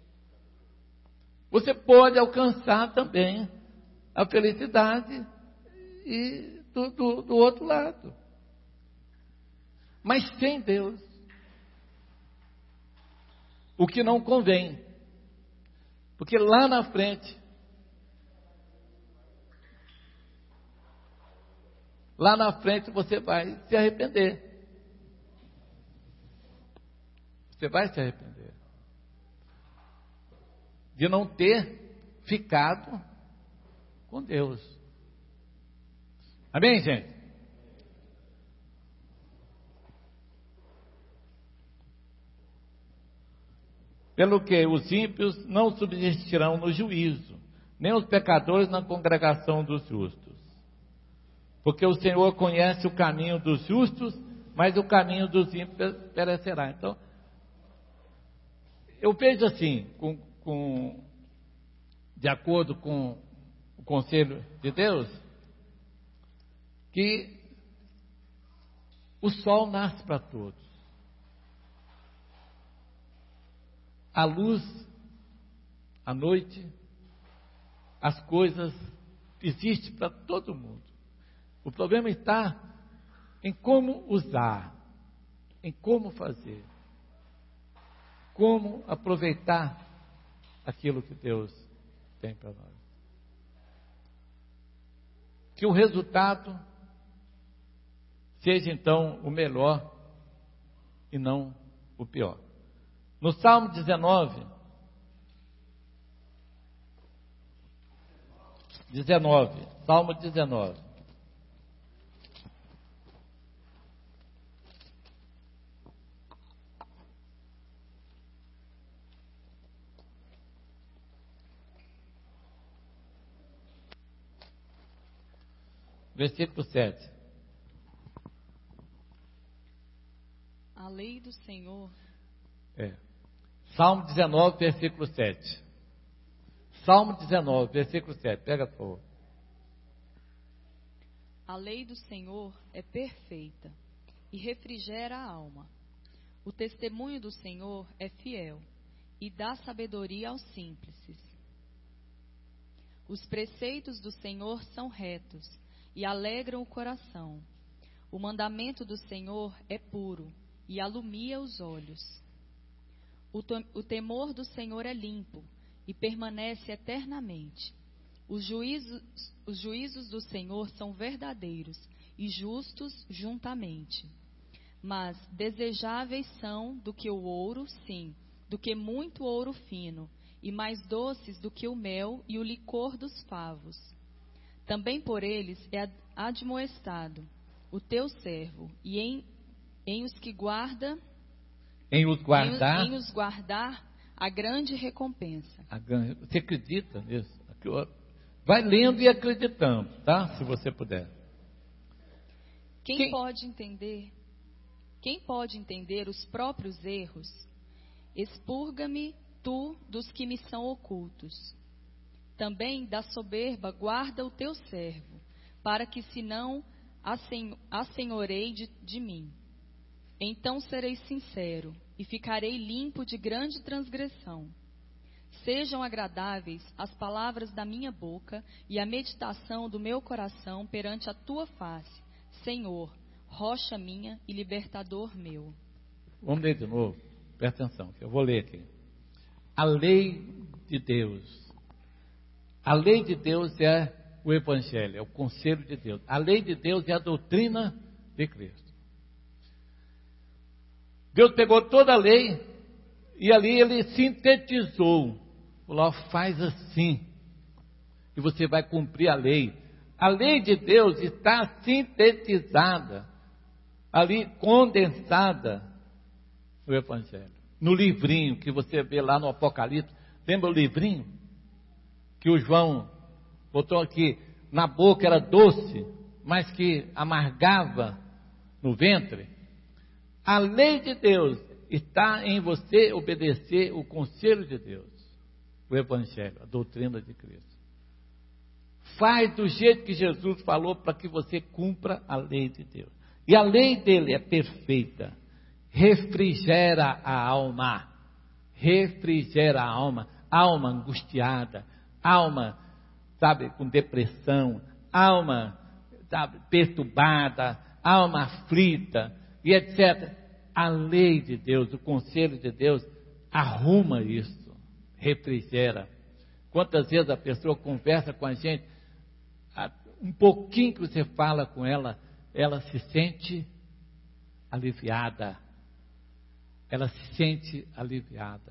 Você pode alcançar também a felicidade e do outro lado. Mas sem Deus, o que não convém. Porque lá na frente, você vai se arrepender. Você vai se arrepender de não ter ficado com Deus. Amém, gente? Pelo que os ímpios não subsistirão no juízo, nem os pecadores na congregação dos justos. Porque o Senhor conhece o caminho dos justos, mas o caminho dos ímpios perecerá. Então, eu vejo assim, de acordo com o conselho de Deus, que o sol nasce para todos. A luz, a noite, as coisas existem para todo mundo. O problema está em como usar, em como fazer, como aproveitar aquilo que Deus tem para nós. Que o resultado seja então o melhor e não o pior. No Salmo 19, Salmo 19. Versículo 7. A lei do Senhor. Salmo 19, versículo 7. Salmo 19, versículo 7. Pega, por favor. A lei do Senhor é perfeita e refrigera a alma. O testemunho do Senhor é fiel e dá sabedoria aos simples. Os preceitos do Senhor são retos e alegram o coração. O mandamento do Senhor é puro e alumia os olhos. O temor do Senhor é limpo e permanece eternamente. Os juízos do Senhor são verdadeiros e justos juntamente. Mas desejáveis são do que o ouro, sim, do que muito ouro fino, e mais doces do que o mel e o licor dos favos. Também por eles é admoestado o teu servo, e em os que guarda, em os guardar a grande recompensa. Você acredita nisso? Vai lendo e acreditando, tá? Se você puder. Quem pode entender os próprios erros? Expurga-me tu dos que me são ocultos. Também da soberba guarda o teu servo, para que se não assenhorei de mim. Então serei sincero e ficarei limpo de grande transgressão. Sejam agradáveis as palavras da minha boca e a meditação do meu coração perante a tua face, Senhor, rocha minha e libertador meu. Vamos ler de novo, presta atenção, eu vou ler aqui. A lei de Deus. A lei de Deus é o Evangelho, é o conselho de Deus. A lei de Deus é a doutrina de Cristo. Deus pegou toda a lei e ali ele sintetizou. Falou, faz assim e você vai cumprir a lei. A lei de Deus está sintetizada, ali condensada no Evangelho. No livrinho que você vê lá no Apocalipse. Lembra o livrinho? Que o João botou aqui, na boca era doce, mas que amargava no ventre. A lei de Deus está em você obedecer o conselho de Deus, o Evangelho, a doutrina de Cristo. Faz do jeito que Jesus falou para que você cumpra a lei de Deus. E a lei dele é perfeita. Refrigera a alma. Refrigera a alma. Alma angustiada. Alma, sabe, com depressão. Alma, sabe, perturbada. Alma aflita. E etc. A lei de Deus, o conselho de Deus, arruma isso. Refrigera. Quantas vezes a pessoa conversa com a gente, um pouquinho que você fala com ela, ela se sente aliviada. Ela se sente aliviada.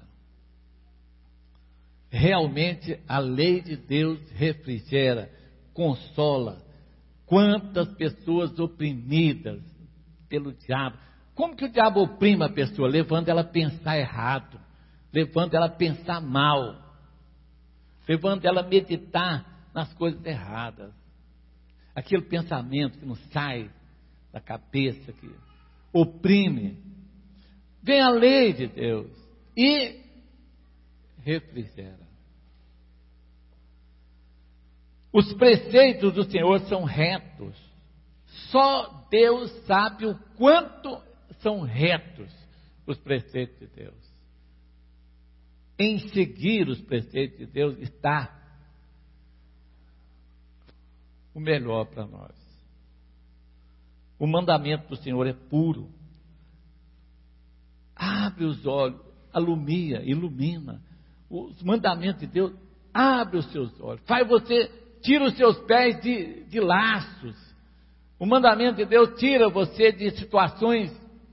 Realmente a lei de Deus refrigera, consola. Quantas pessoas oprimidas pelo diabo. Como que o diabo oprime a pessoa? Levando ela a pensar errado, levando ela a pensar mal, levando ela a meditar nas coisas erradas. Aquele pensamento que não sai da cabeça, que oprime. Vem a lei de Deus e refrigera. Os preceitos do Senhor são retos. Só Deus sabe o quanto são retos os preceitos de Deus. Em seguir os preceitos de Deus está o melhor para nós. O mandamento do Senhor é puro. Abre os olhos, ilumina. Os mandamentos de Deus, abre os seus olhos. Faz você, tira os seus pés de laços. O mandamento de Deus tira você de situações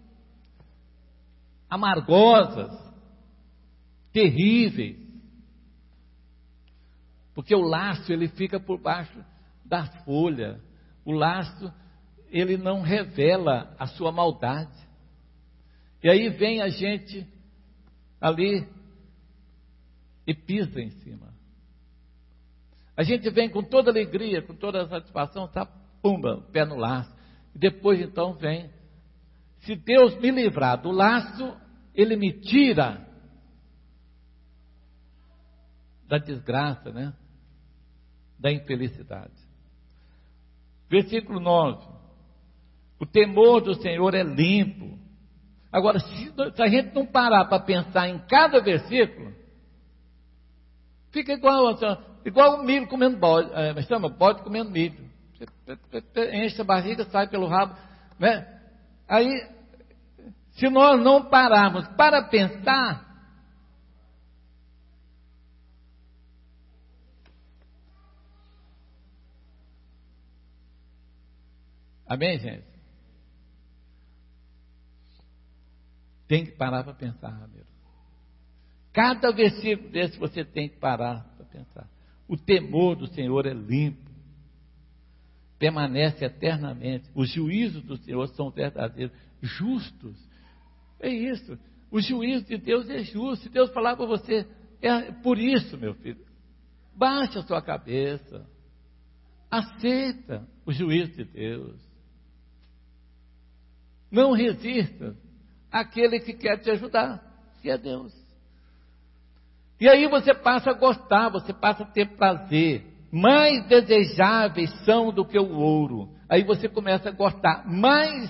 amargosas, terríveis. Porque o laço, ele fica por baixo da folha. O laço, ele não revela a sua maldade. E aí vem a gente ali e pisa em cima. A gente vem com toda alegria, com toda satisfação, tá, pumba, pé no laço. E depois então vem, se Deus me livrar do laço, Ele me tira da desgraça, né? Da infelicidade. Versículo 9. O temor do Senhor é limpo. Agora, se a gente não parar para pensar em cada versículo, fica igual o milho comendo bode, bode comendo milho. Você enche a barriga, sai pelo rabo, né? Aí, se nós não pararmos para pensar, amém, gente? Tem que parar para pensar, Ramiro. Cada versículo desse você tem que parar para pensar. O temor do Senhor é limpo, permanece eternamente. Os juízos do Senhor são verdadeiros, justos. É isso. O juízo de Deus é justo. Se Deus falar para você, é por isso, meu filho, baixe a sua cabeça, aceita o juízo de Deus. Não resista àquele que quer te ajudar, que é Deus. E aí você passa a gostar, você passa a ter prazer. Mais desejáveis são do que o ouro. Aí você começa a gostar mais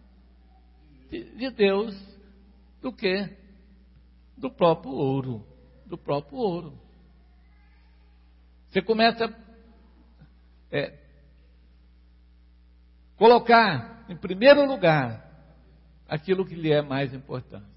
de Deus do que do próprio ouro. Do próprio ouro. Você começa a colocar em primeiro lugar aquilo que lhe é mais importante.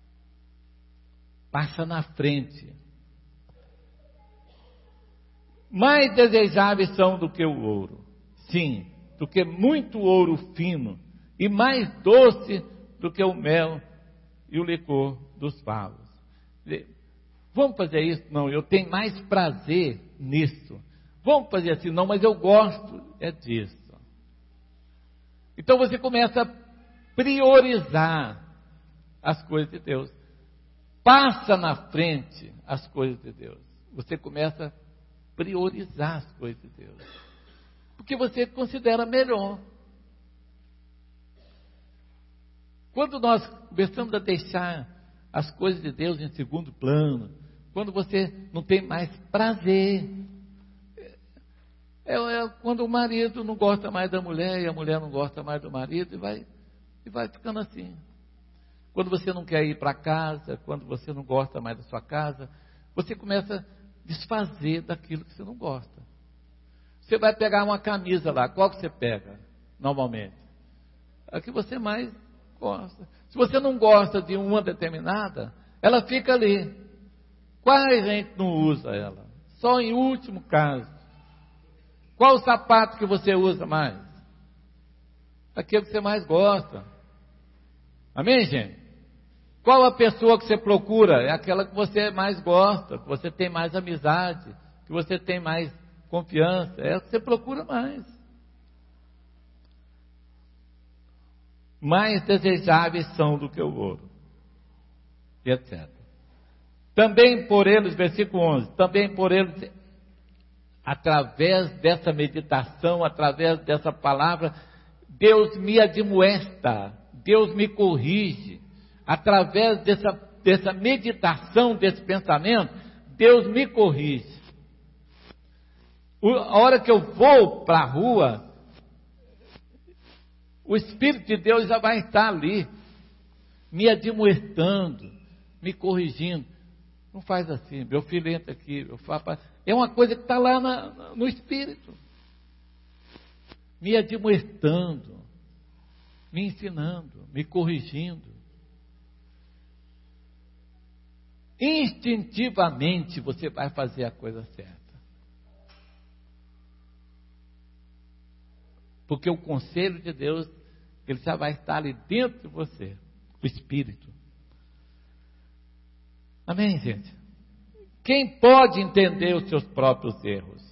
Passa na frente. mais desejáveis são do que o ouro, sim, do que muito ouro fino, e mais doce do que o mel e o licor dos favos. Vamos fazer isso? Não, eu tenho mais prazer nisso. Vamos fazer assim? Não, mas eu gosto disso. Então você começa a priorizar as coisas de Deus. Passa na frente as coisas de Deus. Você começa a priorizar as coisas de Deus. Porque você considera melhor. Quando nós começamos a deixar as coisas de Deus em segundo plano, quando você não tem mais prazer, é quando o marido não gosta mais da mulher e a mulher não gosta mais do marido e vai ficando assim. Quando você não quer ir para casa, quando você não gosta mais da sua casa, você começa a desfazer daquilo que você não gosta. Você vai pegar uma camisa lá, qual que você pega normalmente? A que você mais gosta. Se você não gosta de uma determinada, ela fica ali. Quase a gente não usa ela. Só em último caso. Qual o sapato que você usa mais? Aquele que você mais gosta. Amém, gente? Qual a pessoa que você procura? É aquela que você mais gosta, que você tem mais amizade, que você tem mais confiança. É a que você procura mais. Mais desejáveis são do que o ouro, e etc. Também por eles, versículo 11, também por eles, através dessa meditação, através dessa palavra, Deus me admoesta, Deus me corrige, através dessa meditação, desse pensamento, Deus me corrige. A hora que eu vou para a rua, o Espírito de Deus já vai estar ali, me admoestando, me corrigindo. Não faz assim, meu filho entra aqui, é uma coisa que está lá no Espírito, me admoestando, me ensinando, me corrigindo. Instintivamente você vai fazer a coisa certa. Porque o conselho de Deus, ele já vai estar ali dentro de você, o Espírito. Amém, gente? Quem pode entender os seus próprios erros?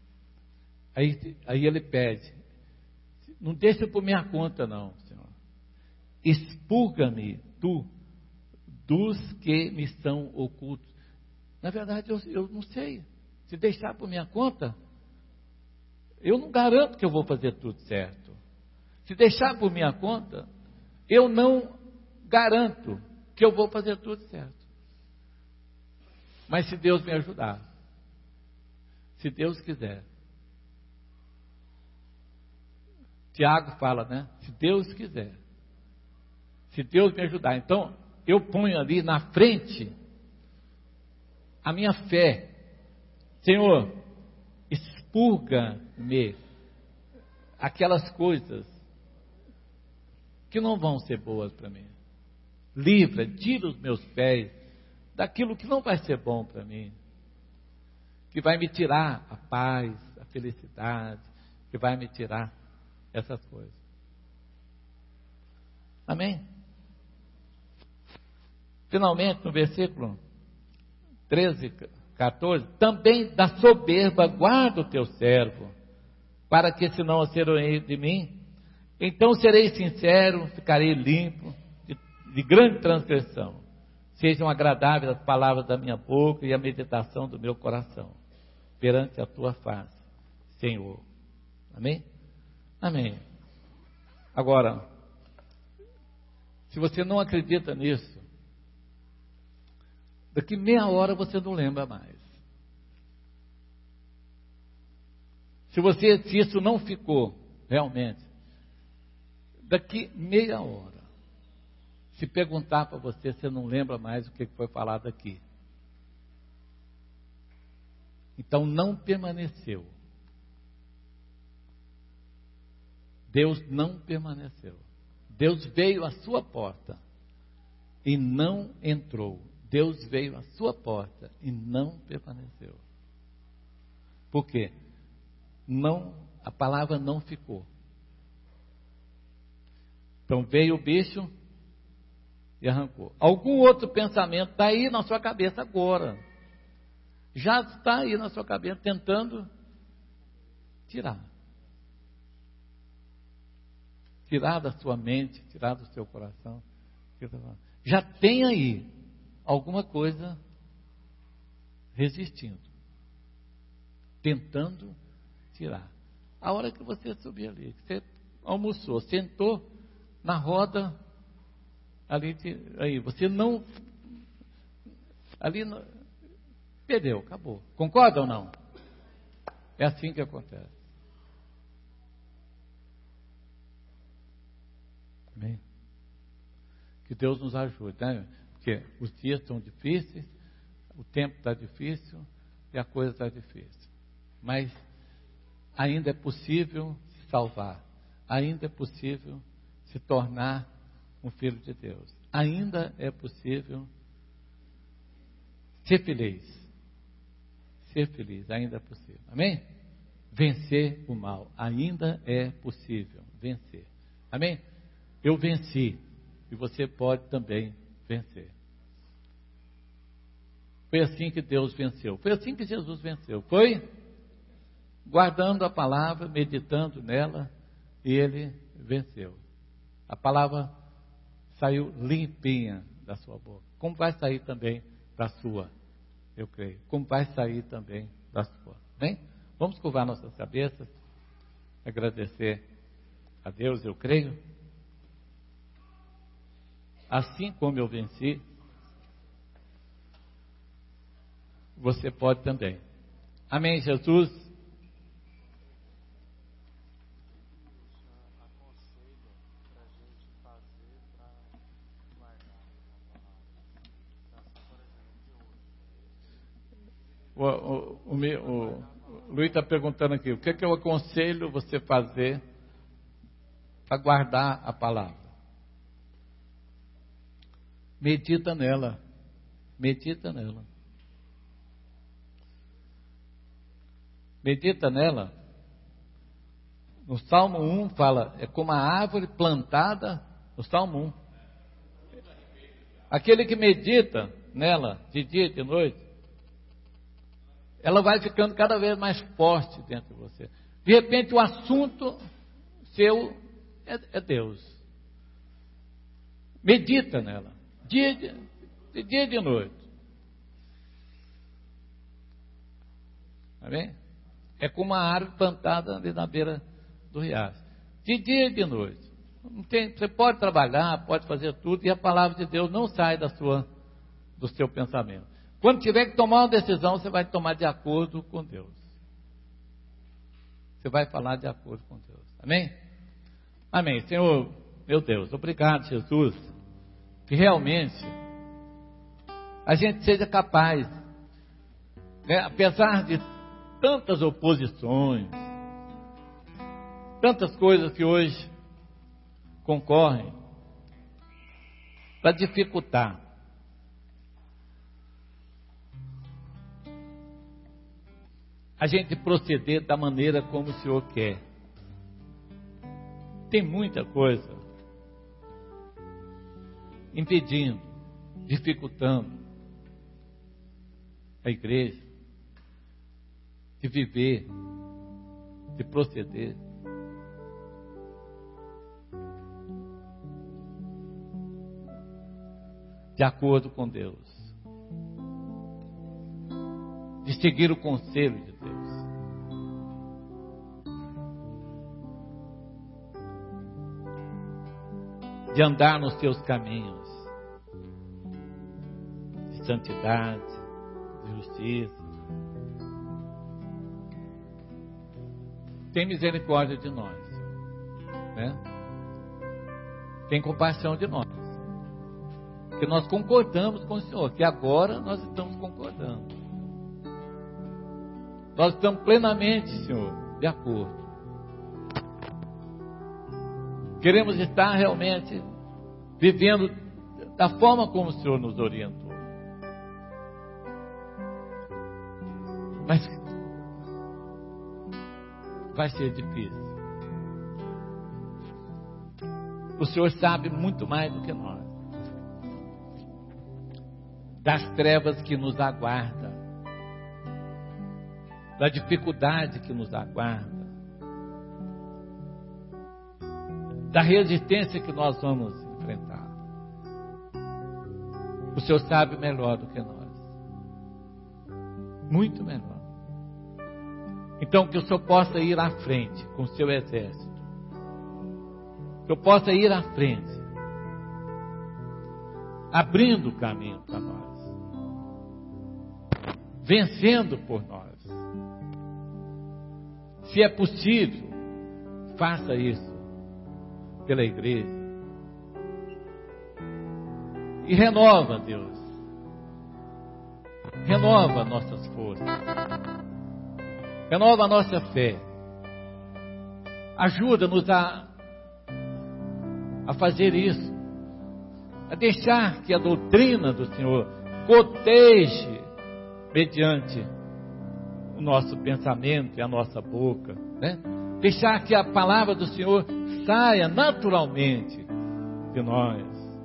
Aí ele pede, não deixa por minha conta não, Senhor. Expurga-me, tu, dos que me são ocultos. Na verdade, eu não sei. Se deixar por minha conta, eu não garanto que eu vou fazer tudo certo. Se deixar por minha conta, eu não garanto que eu vou fazer tudo certo. Mas se Deus me ajudar, se Deus quiser. Tiago fala, né? Se Deus quiser. Se Deus me ajudar. Então, eu ponho ali na frente a minha fé. Senhor, expurga-me aquelas coisas que não vão ser boas para mim. Livra, tira os meus pés daquilo que não vai ser bom para mim, que vai me tirar a paz, a felicidade, que vai me tirar essas coisas. Amém? Finalmente, no versículo 13, 14, também da soberba guarda o teu servo, para que se não acerolhe de mim, então serei sincero, ficarei limpo de grande transgressão. Sejam agradáveis as palavras da minha boca e a meditação do meu coração, perante a tua face, Senhor. Amém? Amém. Agora, se você não acredita nisso, daqui meia hora você não lembra mais. Se isso não ficou realmente, daqui meia hora, se perguntar para você, você não lembra mais o que foi falado aqui. Então não permaneceu. Deus não permaneceu. Deus veio à sua porta e não entrou. Deus veio à sua porta e não permaneceu. Por quê? Não, a palavra não ficou. Então veio o bicho e arrancou. Algum outro pensamento está aí na sua cabeça agora. Já está aí na sua cabeça tentando tirar. Tirar da sua mente, tirar do seu coração. Já tem aí alguma coisa resistindo, tentando tirar. A hora que você subir ali, que você almoçou, sentou na roda, ali, aí, você não, ali, perdeu, acabou. Concorda ou não? É assim que acontece. Amém? Que Deus nos ajude, né? Porque os dias estão difíceis, o tempo está difícil e a coisa está difícil. Mas ainda é possível se salvar. Ainda é possível se tornar um filho de Deus. Ainda é possível ser feliz. Ser feliz, ainda é possível. Amém? Vencer o mal. Ainda é possível vencer. Amém? Eu venci. E você pode também vencer. Foi assim que Deus venceu. Foi assim que Jesus venceu. Foi guardando a palavra, meditando nela, e ele venceu. A palavra saiu limpinha da sua boca. Como vai sair também da sua, eu creio. Como vai sair também da sua. Bem? Vamos curvar nossas cabeças, agradecer a Deus, eu creio. Assim como eu venci, você pode também. Amém, Jesus? O Luiz está perguntando aqui, o que é que eu aconselho você fazer para guardar a palavra? Medita nela. Medita nela. Medita nela. No Salmo 1 fala, é como a árvore plantada, no Salmo 1. Aquele que medita nela, de dia e de noite, ela vai ficando cada vez mais forte dentro de você. De repente o assunto seu é Deus. Medita nela. De dia e de noite. Amém? É como uma árvore plantada ali na beira do riacho. De dia e de noite. Você pode trabalhar, pode fazer tudo, e a palavra de Deus não sai do seu pensamento. Quando tiver que tomar uma decisão, você vai tomar de acordo com Deus. Você vai falar de acordo com Deus. Amém? Amém. Senhor, meu Deus, obrigado, Jesus, que realmente a gente seja capaz, né, apesar de tantas oposições, tantas coisas que hoje concorrem para dificultar. A gente proceder da maneira como o Senhor quer. Tem muita coisa impedindo, dificultando a igreja de viver, de proceder. De acordo com Deus. De seguir o conselho de Deus. De andar nos seus caminhos. De santidade, de justiça. Tem misericórdia de nós, né? Tem compaixão de nós. Porque nós concordamos com o Senhor, que agora nós estamos concordando. Nós estamos plenamente, Senhor, de acordo. Queremos estar realmente vivendo da forma como o Senhor nos orientou. Mas vai ser difícil. O Senhor sabe muito mais do que nós. Das trevas que nos aguarda, da dificuldade que nos aguarda, da resistência que nós vamos enfrentar. O Senhor sabe melhor do que nós. Muito melhor. Então que o Senhor possa ir à frente com o seu exército. Que eu possa ir à frente, abrindo o caminho para nós, vencendo por nós. Se é possível, faça isso pela igreja. E renova, Deus. Renova nossas forças. Renova a nossa fé. Ajuda-nos a fazer isso. A deixar que a doutrina do Senhor goteje mediante o nosso pensamento e a nossa boca, né? Deixar que a palavra do Senhor saia naturalmente de nós.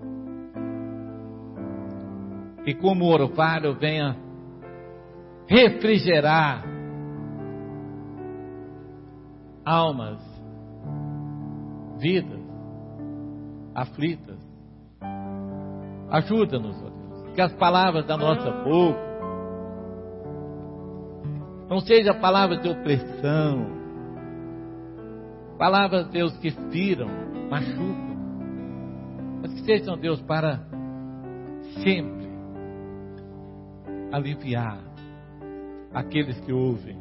E como o orvalho venha refrigerar almas, vidas aflitas. Ajuda-nos, ó Deus, que as palavras da nossa boca não sejam palavras de opressão, palavras, Deus, que firam, machucam, mas que sejam, Deus, para sempre aliviar aqueles que ouvem,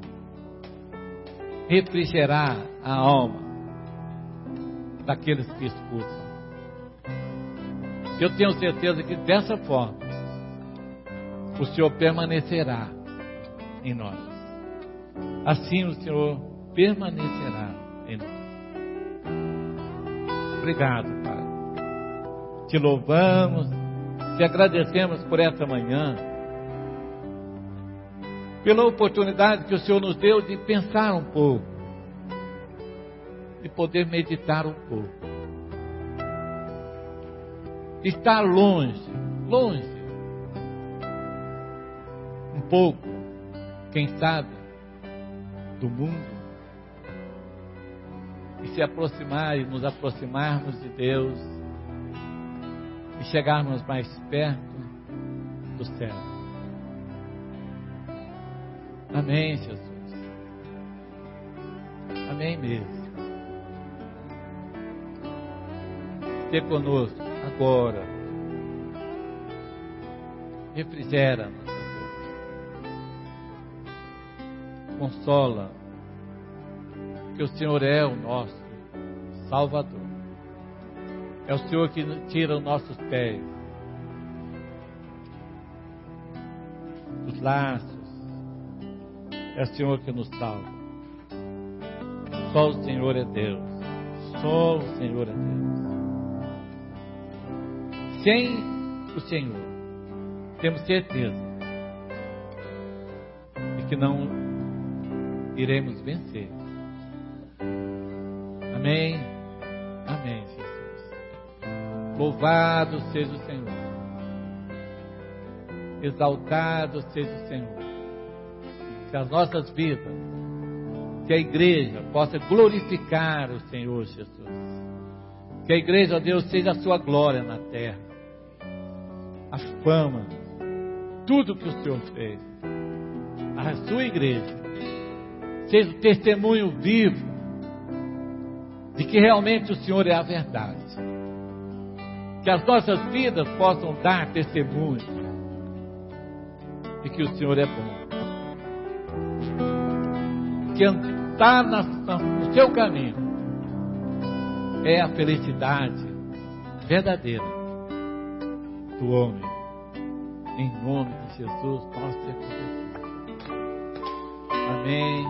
refrigerar a alma daqueles que escutam. Eu tenho certeza que dessa forma o Senhor permanecerá em nós. Assim o Senhor permanecerá em nós. Obrigado, Pai. Te louvamos, te agradecemos por essa manhã, pela oportunidade que o Senhor nos deu de pensar um pouco, de poder meditar um pouco, de estar longe, um pouco, quem sabe, do mundo, e se aproximar e nos aproximarmos de Deus, e chegarmos mais perto do céu. Amém, Jesus. Amém mesmo. Esteja conosco agora. Refrigera-nos, Deus. Consola, que o Senhor é o nosso Salvador. É o Senhor que tira os nossos pés dos laços. É o Senhor que nos salva. Só o Senhor é Deus. Só o Senhor é Deus. Sem o Senhor, temos certeza de que não iremos vencer. Amém. Amém, Jesus. Louvado seja o Senhor. Exaltado seja o Senhor. Que as nossas vidas, que a igreja possa glorificar o Senhor Jesus. Que a igreja, ó Deus, seja a sua glória na terra. A fama, tudo que o Senhor fez. A sua igreja seja o testemunho vivo de que realmente o Senhor é a verdade. Que as nossas vidas possam dar testemunho de que o Senhor é bom. Que andar no seu caminho é a felicidade verdadeira do homem. Em nome de Jesus, nós te agradecemos. Amém.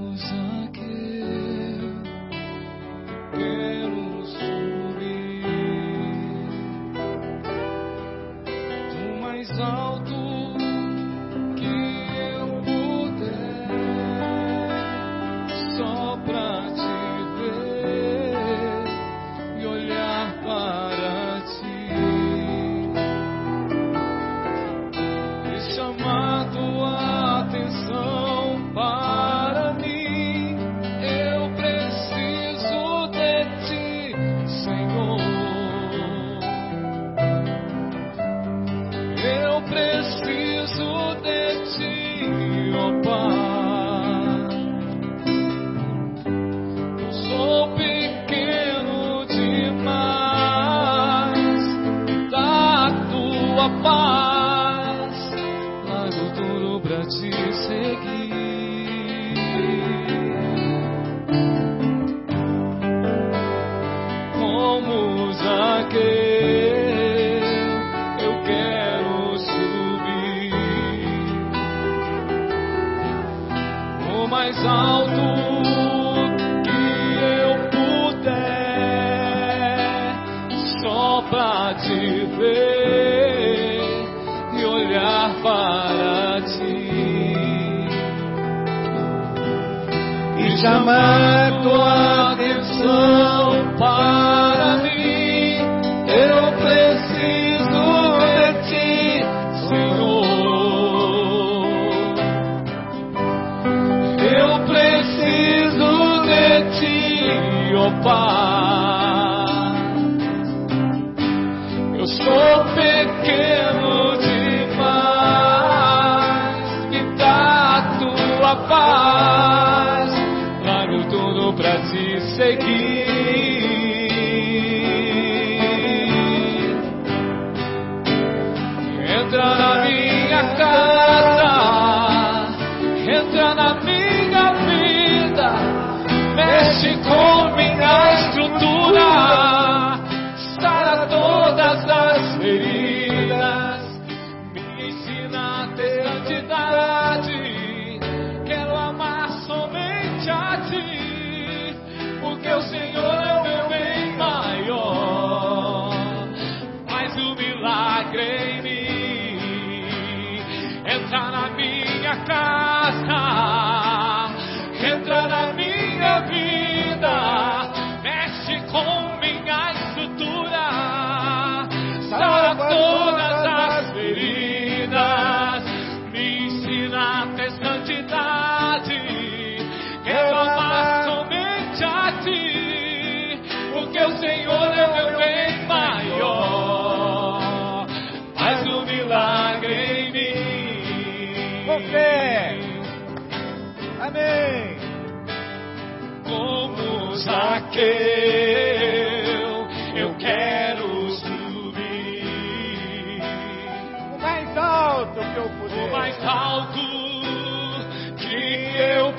Quero subir. tudo pra te seguir. Como Zaqueu, eu quero subir o mais alto pra te ver e olhar para ti e chamar tua atenção para mim. Eu preciso de ti, Senhor. Eu preciso de ti, ó Pai. Sou pequeno demais, me dá a tua paz, largo tudo pra te seguir. Entra na minha casa, entra na minha vida, mexe com minha estrutura, todas as feridas, me ensina a ter santidade. Quero amar somente a ti, porque o Senhor é o meu bem maior. Faz um milagre em mim. Entra na minha casa, entra na minha vida, mexe com minha estrutura, sara todas as feridas, me ensina a ter santidade. Quero amar somente a ti, porque o Senhor é meu bem maior. Faz um milagre em mim. Com fé. Amém. Como Zaqueu, eu quero subir o mais alto que eu puder, o mais alto que eu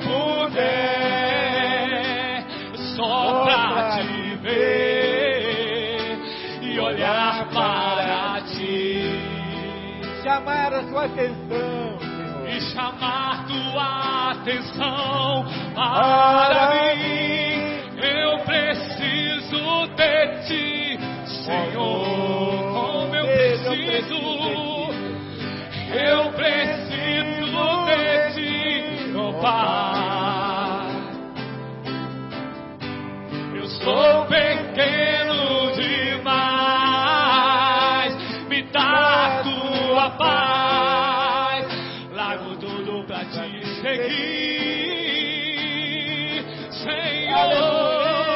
puder, só pra te ver e olhar para ti, chamar a sua atenção, Senhor, e chamar tua atenção para mim. Eu preciso de ti, Senhor, como eu preciso. Eu preciso de ti, ó Pai. Eu sou pequeno demais, me dá tua paz, largo tudo pra te seguir, Senhor.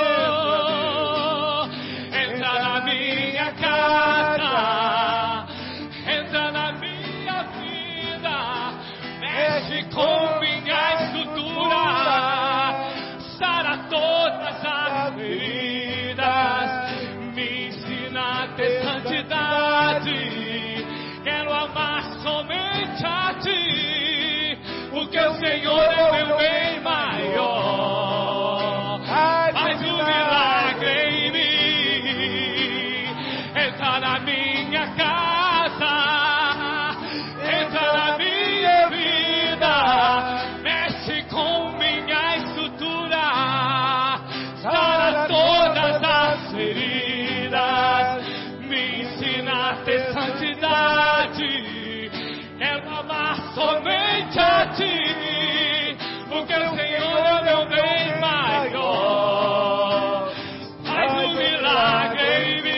Entra na minha casa, entra na minha vida, mexe com minha estrutura, sara todas as feridas, me ensina a ter santidade. Quero amar somente a ti, porque o Senhor é meu bem maior. Faz um milagre em mim. Entra na minha casa, entra na minha vida, mexe com minha estrutura, sara todas as feridas, me ensina a ter santidade. Quero amar somente a ti, porque o Senhor é meu bem maior. Faz um milagre em mim.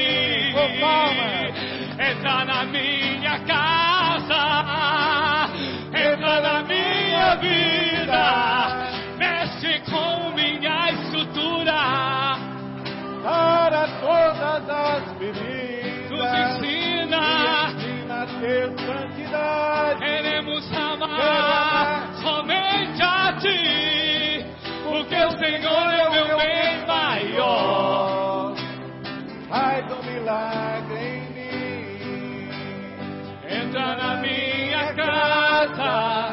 Entra na minha casa, entra na minha vida, mexe com minha estrutura, para todas as feridas, nos ensina a ter santidade. Queremos amar somente a ti, porque o Senhor é o meu bem maior. Faz um milagre em mim. Entra na minha casa,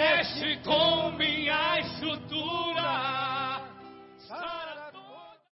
mexe com minhas chutelas.